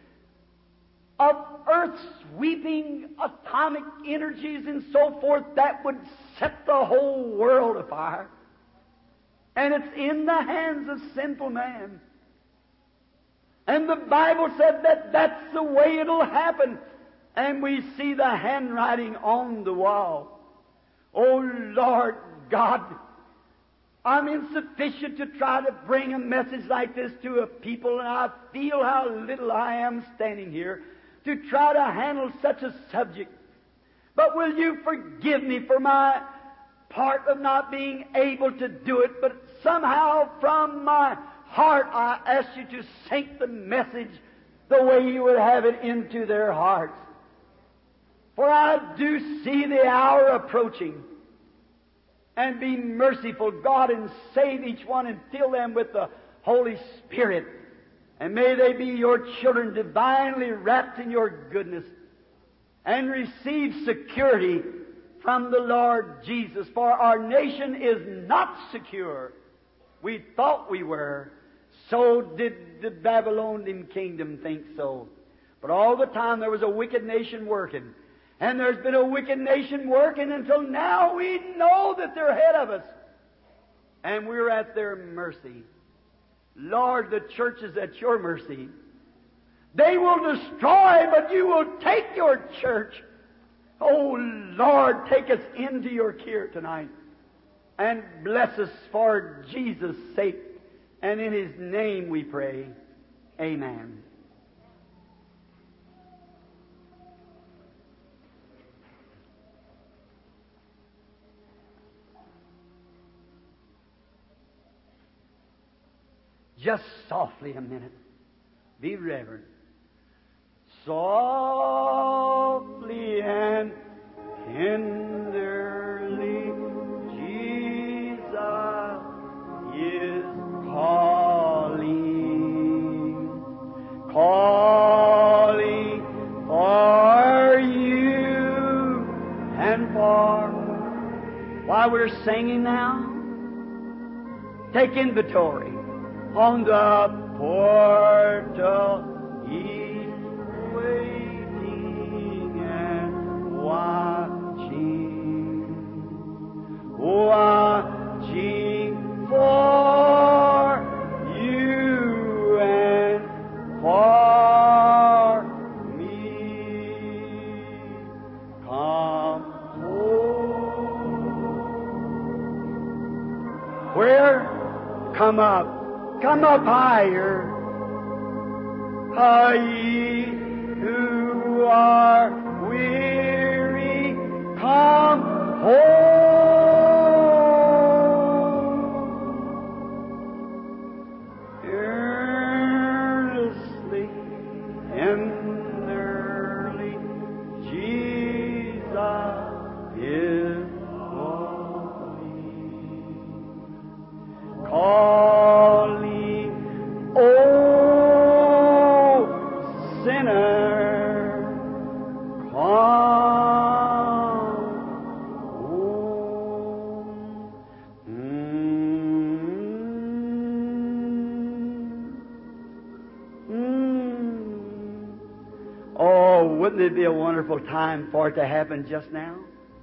earth-sweeping atomic energies and so forth that would set the whole world afire. And it's in the hands of sinful man. And the Bible said that that's the way it'll happen. And we see the handwriting on the wall. Oh, Lord God, I'm insufficient to try to bring a message like this to a people, and I feel how little I am standing here to try to handle such a subject. But will you forgive me for my part of not being able to do it, but somehow from my heart I ask you to sink the message the way You would have it into their hearts. For I do see the hour approaching. And be merciful, God, and save each one and fill them with the Holy Spirit. And may they be Your children, divinely wrapped in Your goodness, and receive security from the Lord Jesus. For our nation is not secure. We thought we were. So did the Babylonian kingdom think so. But all the time there was a wicked nation working. And there's been a wicked nation working until now we know that they're ahead of us. And we're at their mercy. Lord, the church is at Your mercy. They will destroy, but You will take Your church. Oh, Lord, take us into Your care tonight. And bless us for Jesus' sake. And in His name we pray. Amen. Just softly a minute. Be reverent. Softly and tenderly, Jesus is calling, calling for you and for. While we're singing now, take inventory. On the portal east, watching for you and for me. Come home. Where? Come up higher. Ye who are weary, come home. Earnestly, tenderly, Jesus is calling. Calling, oh sinner, come home. Oh, wouldn't it be a wonderful time for it to happen just now?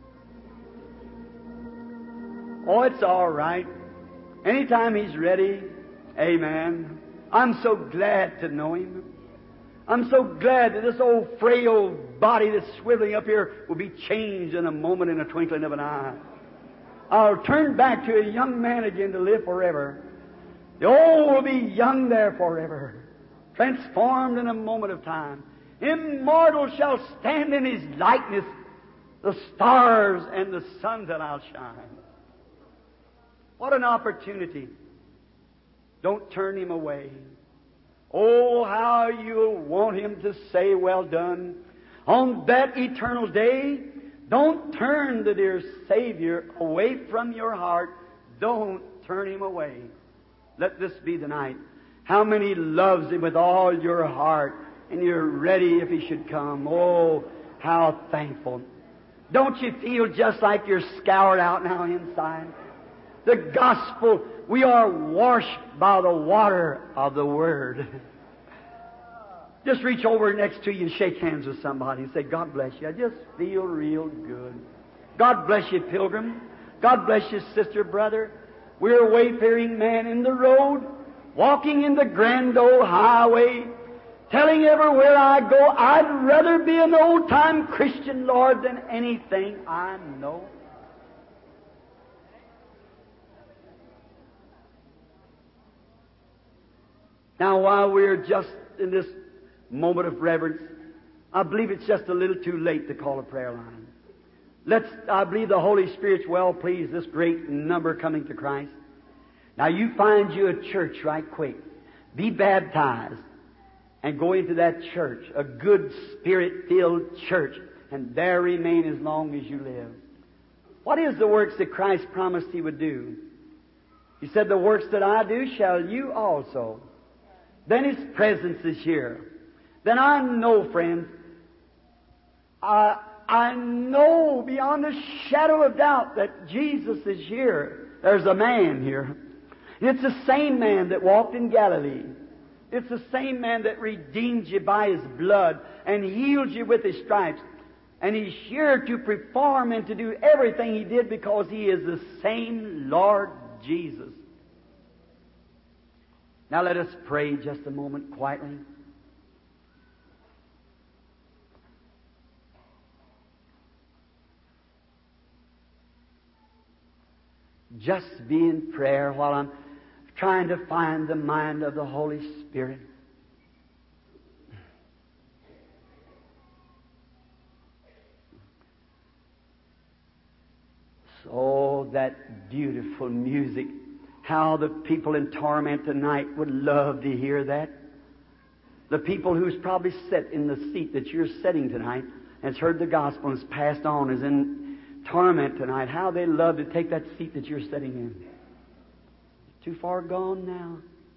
Oh, it's all right. Anytime He's ready, amen. I'm so glad to know Him. I'm so glad that this old frail body that's swiveling up here will be changed in a moment, in a twinkling of an eye. I'll turn back to a young man again to live forever. The old will be young there forever, transformed in a moment of time. Immortal shall stand in His likeness, the stars and the sun that I'll shine. What an opportunity. Don't turn Him away. Oh, how you'll want Him to say, well done. On that eternal day, don't turn the dear Savior away from your heart. Don't turn Him away. Let this be the night. How many loves Him with all your heart, and you're ready if He should come. Oh, how thankful. Don't you feel just like you're scoured out now inside? The gospel, we are washed by the water of the Word. Just reach over next to you and shake hands with somebody and say, God bless you. I just feel real good. God bless you, pilgrim. God bless you, sister, brother. We're a wayfaring man in the road, walking in the grand old highway, telling everywhere I go, I'd rather be an old-time Christian, Lord, than anything I know. Now, while we're just in this moment of reverence, I believe it's just a little too late to call a prayer line. I believe the Holy Spirit's well pleased, this great number coming to Christ. Now, you find you a church right quick. Be baptized and go into that church, a good Spirit-filled church, and there remain as long as you live. What is the works that Christ promised He would do? He said, the works that I do shall you also. Then His presence is here. Then I know, friends, I know beyond a shadow of doubt that Jesus is here. There's a man here. It's the same man that walked in Galilee. It's the same man that redeemed you by His blood and healed you with His stripes. And He's here to perform and to do everything He did because He is the same Lord Jesus. Now let us pray just a moment quietly. Just be in prayer while I'm trying to find the mind of the Holy Spirit. So that beautiful music. How the people in torment tonight would love to hear that. The people who's probably sat in the seat that you're sitting tonight and has heard the gospel and has passed on, is in torment tonight. How they love to take that seat that you're sitting in. Too far gone now.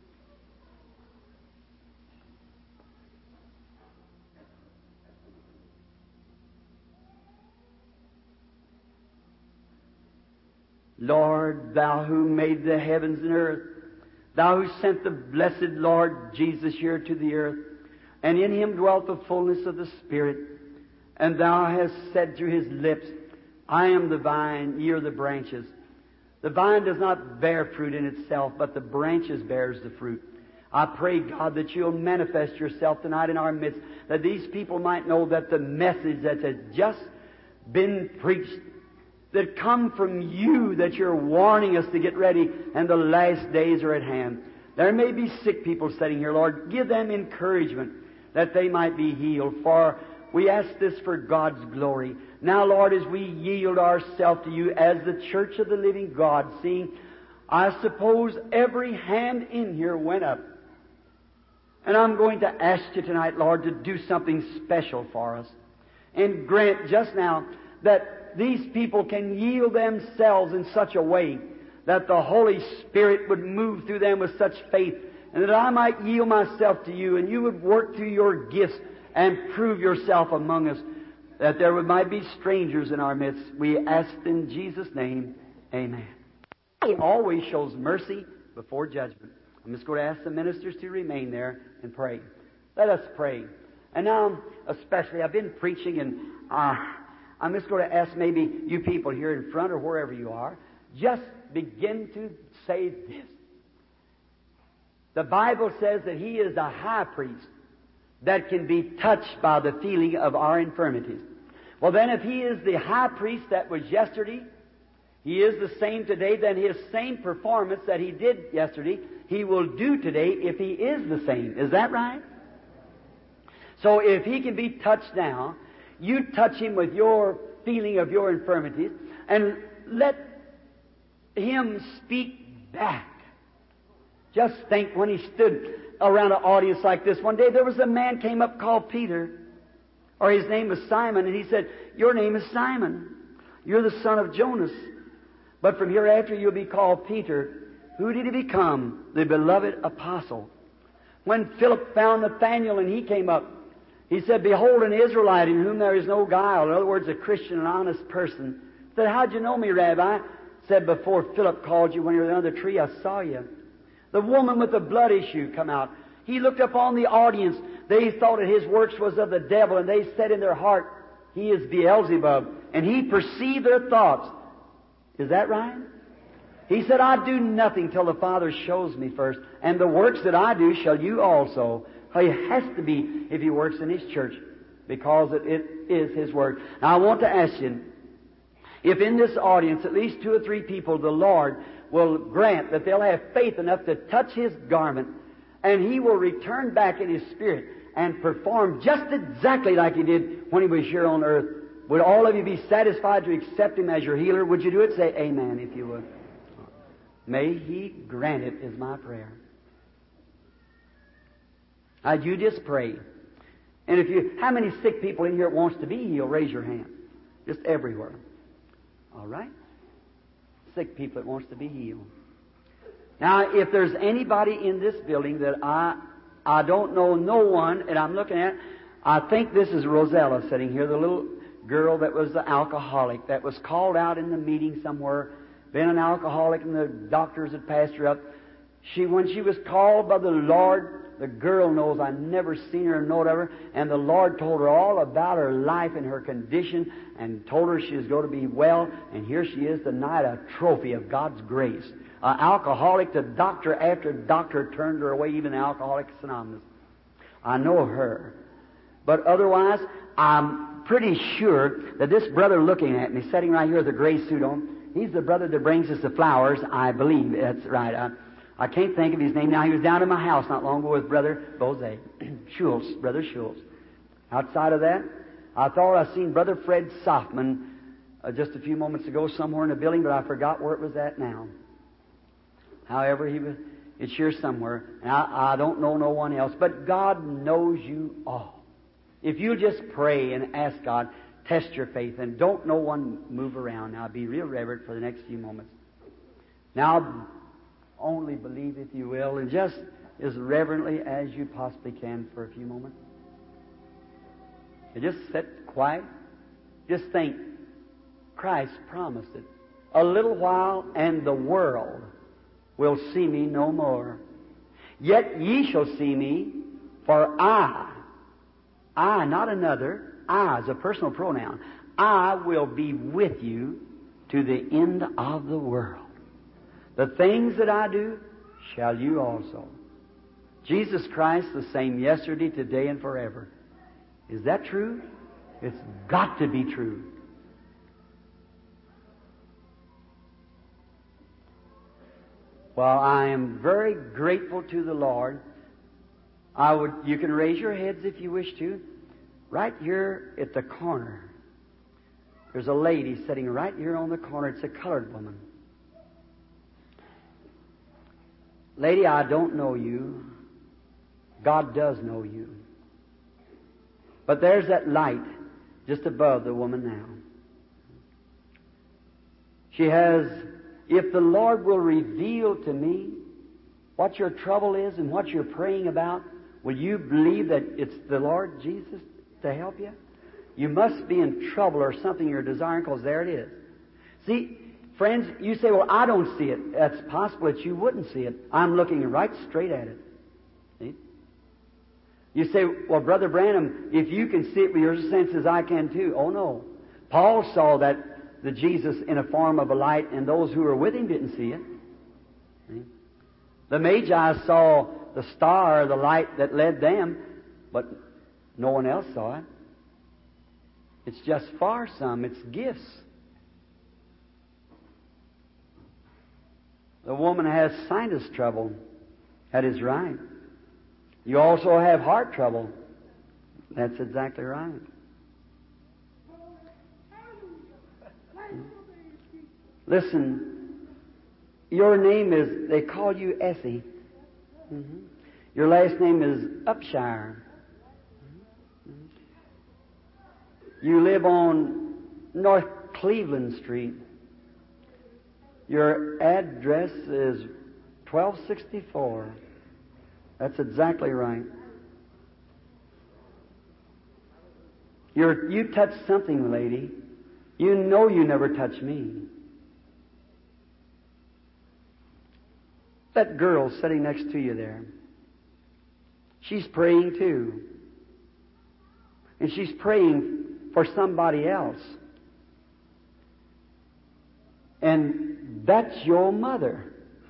Lord, Thou who made the heavens and earth, Thou who sent the blessed Lord Jesus here to the earth, and in Him dwelt the fullness of the Spirit, And Thou hast said through His lips, I am the vine, ye are the branches. The vine does not bear fruit in itself, but the branches bears the fruit. I pray, God, that You'll manifest Yourself tonight in our midst, that these people might know that the message that has just been preached, that come from You, that You're warning us to get ready, and the last days are at hand. There may be sick people sitting here, Lord. Give them encouragement that they might be healed, for we ask this for God's glory. Now, Lord, as we yield ourselves to You as the church of the living God, seeing, I suppose every hand in here went up. And I'm going to ask You tonight, Lord, to do something special for us. And grant just now that these people can yield themselves in such a way that the Holy Spirit would move through them with such faith, and that I might yield myself to You, and You would work through Your gifts and prove Yourself among us, that there might be strangers in our midst. We ask in Jesus' name, amen. He always shows mercy before judgment. I'm just going to ask the ministers to remain there and pray. Let us pray. And now, especially, I've been preaching, and I'm just going to ask maybe you people here in front or wherever you are, just begin to say this. The Bible says that He is the high priest that can be touched by the feeling of our infirmities. Well, then, if He is the high priest that was yesterday, He is the same today, then His same performance that He did yesterday, He will do today if He is the same. Is that right? So if He can be touched now, you touch Him with your feeling of your infirmities, and let Him speak back. Just think, when He stood around an audience like this one day, there was a man came up called Peter, or his name was Simon, and he said, your name is Simon. You're the son of Jonas. But from hereafter you'll be called Peter. Who did he become? The beloved apostle. When Philip found Nathanael and he came up, he said, behold, an Israelite in whom there is no guile. In other words, a Christian, an honest person. He said, how'd you know me, Rabbi? Said, before Philip called you when you were under the tree, I saw you. The woman with the blood issue come out. He looked upon the audience. They thought that his works was of the devil, and they said in their heart, he is Beelzebub. And he perceived their thoughts. Is that right? He said, I do nothing till the Father shows me first. And the works that I do shall you also. He has to be if he works in his church, because it is his work. Now I want to ask you, if in this audience at least 2 or 3 people, the Lord will grant that they'll have faith enough to touch his garment, and he will return back in his spirit and perform just exactly like he did when he was here on earth. Would all of you be satisfied to accept him as your healer? Would you do it? Say amen if you would. May he grant it, is my prayer. Now you just pray. And if you, how many sick people in here wants to be healed? Raise your hand. Just everywhere. All right? Sick people that wants to be healed. Now, if there's anybody in this building that I don't know no one, and I'm looking at, I think this is Rosella sitting here, the little girl that was the alcoholic, that was called out in the meeting somewhere, been an alcoholic, and the doctors had passed her up. When she was called by the Lord, the girl knows, I never seen her or whatever, and the Lord told her all about her life and her condition, and told her she was going to be well, and here she is tonight, a trophy of God's grace. An alcoholic, the doctor after doctor turned her away, even Alcoholics Anonymous. I know her. But otherwise, I'm pretty sure that this brother looking at me, sitting right here with a gray suit on, he's the brother that brings us the flowers, I believe. That's right. I can't think of his name now. He was down at my house not long ago with Brother Bose, Schultz, Brother Schultz. Outside of that, I thought I seen Brother Fred Softman just a few moments ago somewhere in the building, but I forgot where it was at now. However, it's here somewhere. And I don't know no one else, but God knows you all. If you just pray and ask God, test your faith, and don't no one move around. Now, be real reverent for the next few moments. Now, only believe, if you will, and just as reverently as you possibly can for a few moments. And just sit quiet. Just think, Christ promised it. A little while, and the world will see me no more. Yet ye shall see me, for I, not another, I is a personal pronoun. I will be with you to the end of the world. The things that I do shall you also. Jesus Christ the same yesterday, today, and forever. Is that true? It's got to be true. Well, I am very grateful to the Lord. You can raise your heads if you wish to. Right here at the corner, there's a lady sitting right here on the corner. It's a colored woman. Lady, I don't know you. God does know you. But there's that light just above the woman now. She has, if the Lord will reveal to me what your trouble is and what you're praying about, will you believe that it's the Lord Jesus to help you? You must be in trouble or something you're desiring, because there it is. See, friends, you say, well, I don't see it. That's possible that you wouldn't see it. I'm looking right straight at it. See? You say, well, Brother Branham, if you can see it with your senses, I can too. Oh, no. Paul saw that the Jesus in a form of a light, and those who were with him didn't see it. See? The Magi saw the star, the light that led them, but no one else saw it. It's just for some. It's gifts. The woman has sinus trouble. That is right. You also have heart trouble. That's exactly right. Listen, your name is, they call you Essie. Mm-hmm. Your last name is Upshire. Mm-hmm. You live on North Cleveland Street. Your address is 1264. That's exactly right. You touched something, lady. You know you never touched me. That girl sitting next to you there, she's praying too. And she's praying for somebody else. And that's your mother.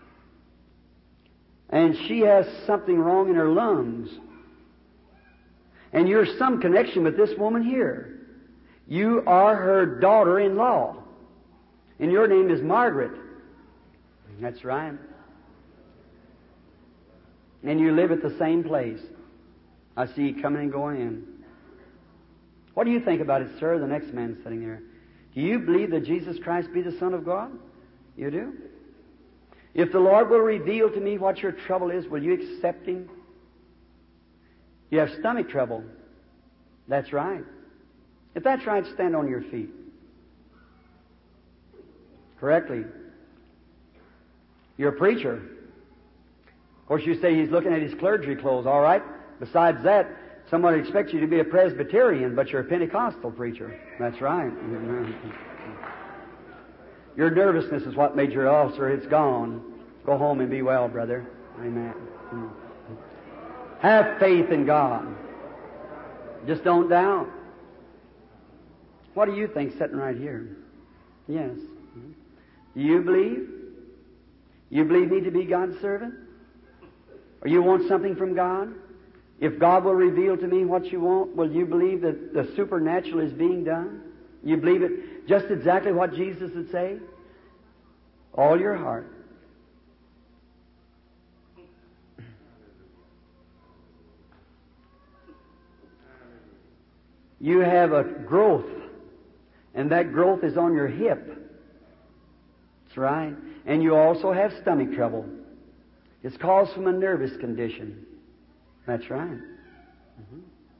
And she has something wrong in her lungs. And you're some connection with this woman here. You are her daughter-in-law. And your name is Margaret. That's right. And you live at the same place. I see you coming and going in. What do you think about it, sir? The next man sitting there. Do you believe that Jesus Christ be the Son of God? You do? If the Lord will reveal to me what your trouble is, will you accept Him? You have stomach trouble. That's right. If that's right, stand on your feet. Correctly. You're a preacher. Of course, you say he's looking at his clergy clothes. All right. Besides that, someone expects you to be a Presbyterian, but you're a Pentecostal preacher. That's right. Your nervousness is what made your ulcer. It's gone. Go home and be well, brother. Amen. Have faith in God. Just don't doubt. What do you think sitting right here? Yes. Do you believe? You believe me to be God's servant? Or you want something from God? If God will reveal to me what you want, will you believe that the supernatural is being done? You believe it just exactly what Jesus would say? All your heart. You have a growth, and that growth is on your hip. That's right. And you also have stomach trouble. It's caused from a nervous condition. That's right. Mm-hmm.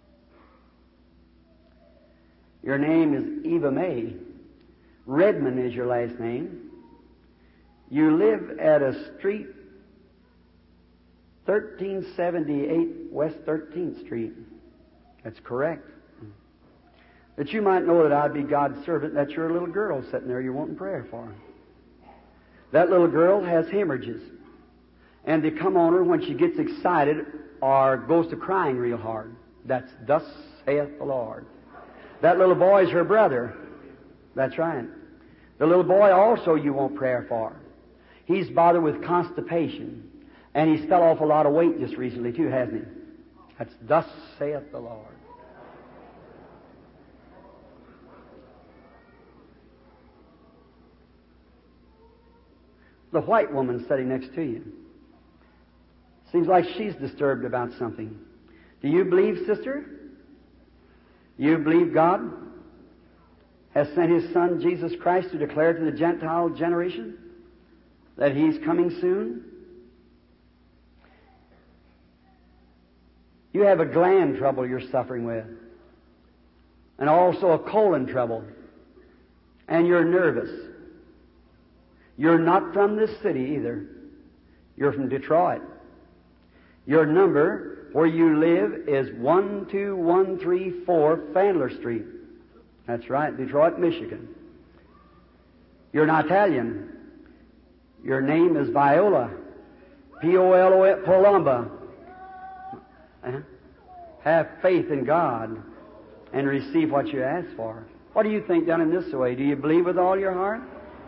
Your name is Eva May. Redmond is your last name. You live at a street, 1378 West 13th Street. That's correct. That you might know that I'd be God's servant, that you're a little girl sitting there you're wanting prayer for. That little girl has hemorrhages. And they come on her when she gets excited or goes to crying real hard. That's thus saith the Lord. That little boy's her brother. That's right. The little boy also you want prayer for. He's bothered with constipation. And he's fell off a lot of weight just recently too, hasn't he? That's thus saith the Lord. The white woman sitting next to you. Seems like she's disturbed about something. Do you believe, sister? You believe God has sent His Son, Jesus Christ, to declare to the Gentile generation that He's coming soon? You have a gland trouble you're suffering with, and also a colon trouble, and you're nervous. You're not from this city either. You're from Detroit. Your number where you live is 12134 Fandler Street. That's right, Detroit, Michigan. You're an Italian. Your name is Viola. P-O-L-O, Polomba. Have faith in God and receive what you ask for. What do you think done in this way? Do you believe with all your heart?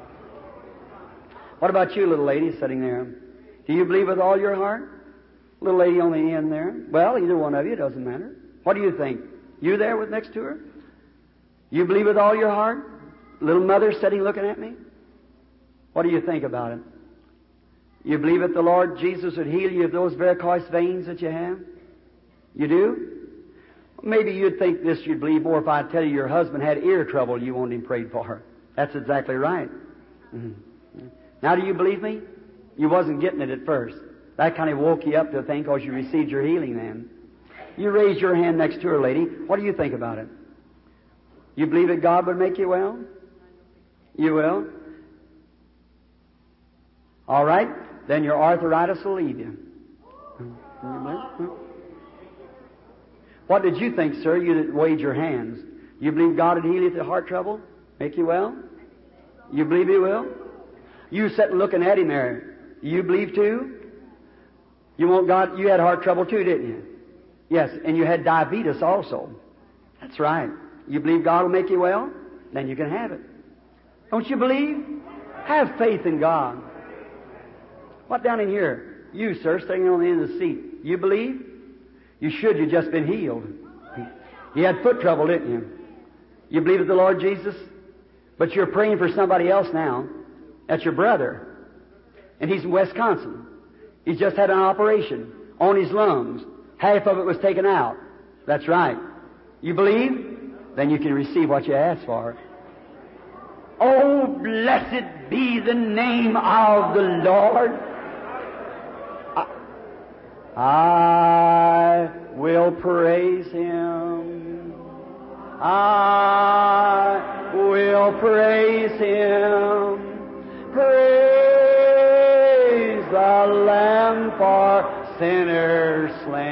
What about you, little lady sitting there? Do you believe with all your heart? Little lady on the end there. Well, either one of you, doesn't matter. What do you think? You there with next to her? You believe with all your heart? Little mother sitting looking at me? What do you think about it? You believe that the Lord Jesus would heal you of those varicose veins that you have? You do? Maybe you'd think this, you'd believe more if I tell you your husband had ear trouble you wanted him prayed for. That's exactly right. Mm-hmm. Now, do you believe me? You wasn't getting it at first. That kind of woke you up to think because you received your healing then. You raise your hand next to her, lady. What do you think about it? You believe that God would make you well? You will? All right. Then your arthritis will leave you. What did you think, sir? You that waved your hands. You believe God would heal you of the heart trouble? Make you well? You believe He will? You sitting looking at Him there. You believe too? You want God? You had heart trouble too, didn't you? Yes, and you had diabetes also. That's right. You believe God will make you well? Then you can have it. Don't you believe? Have faith in God. What down in here? You, sir, sitting on the end of the seat. You believe? You should. You've just been healed. You had foot trouble, didn't you? You believe in the Lord Jesus? But you're praying for somebody else now. That's your brother. And he's in Wisconsin. He's just had an operation on his lungs. Half of it was taken out. That's right. You believe? Then you can receive what you ask for. Oh, blessed be the name of the Lord. I will praise Him. I will praise Him. Praise the Lamb for sinners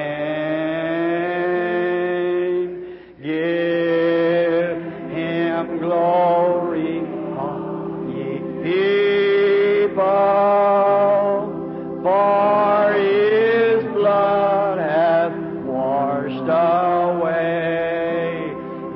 slain. Give Him glory, all ye people, for His blood hath washed away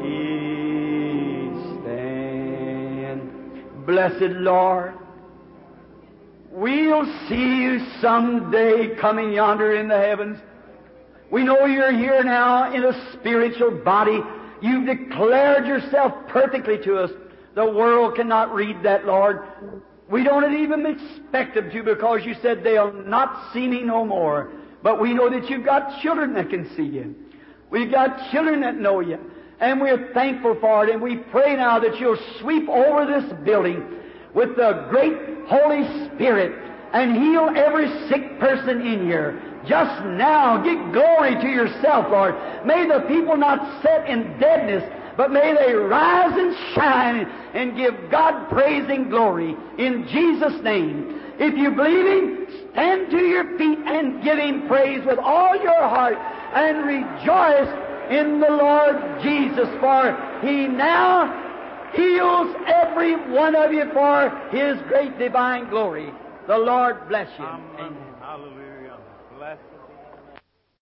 each stain. Blessed Lord, we'll see you someday coming yonder in the heavens. We know you're here now in a spiritual body. You've declared yourself perfectly to us. The world cannot read that, Lord. We don't even expect them to, because you said they'll not see me no more. But we know that you've got children that can see you. We've got children that know you. And we're thankful for it. And we pray now that you'll sweep over this building with the great Holy Spirit and heal every sick person in here. Just now, get glory to yourself, Lord. May the people not sit in deadness, but may they rise and shine and give God praise and glory in Jesus' name. If you believe Him, stand to your feet and give Him praise with all your heart and rejoice in the Lord Jesus, for He now heals every one of you for His great divine glory. The Lord bless you. Amen.